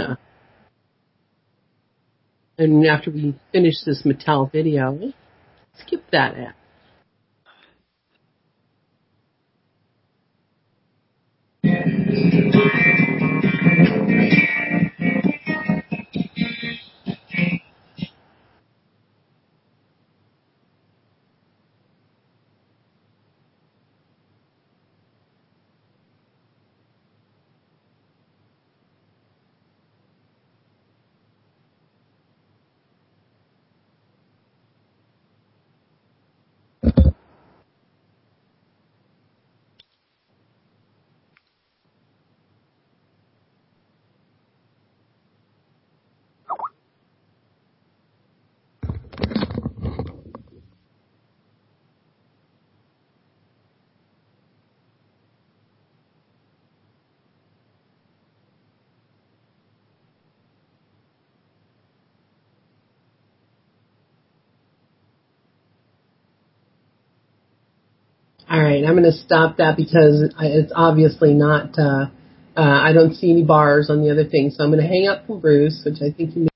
and after we finish this Mattel video, skip that ad. All right, I'm going to stop that because it's obviously not. I don't see any bars on the other thing, so I'm going to hang up from Bruce, which I think he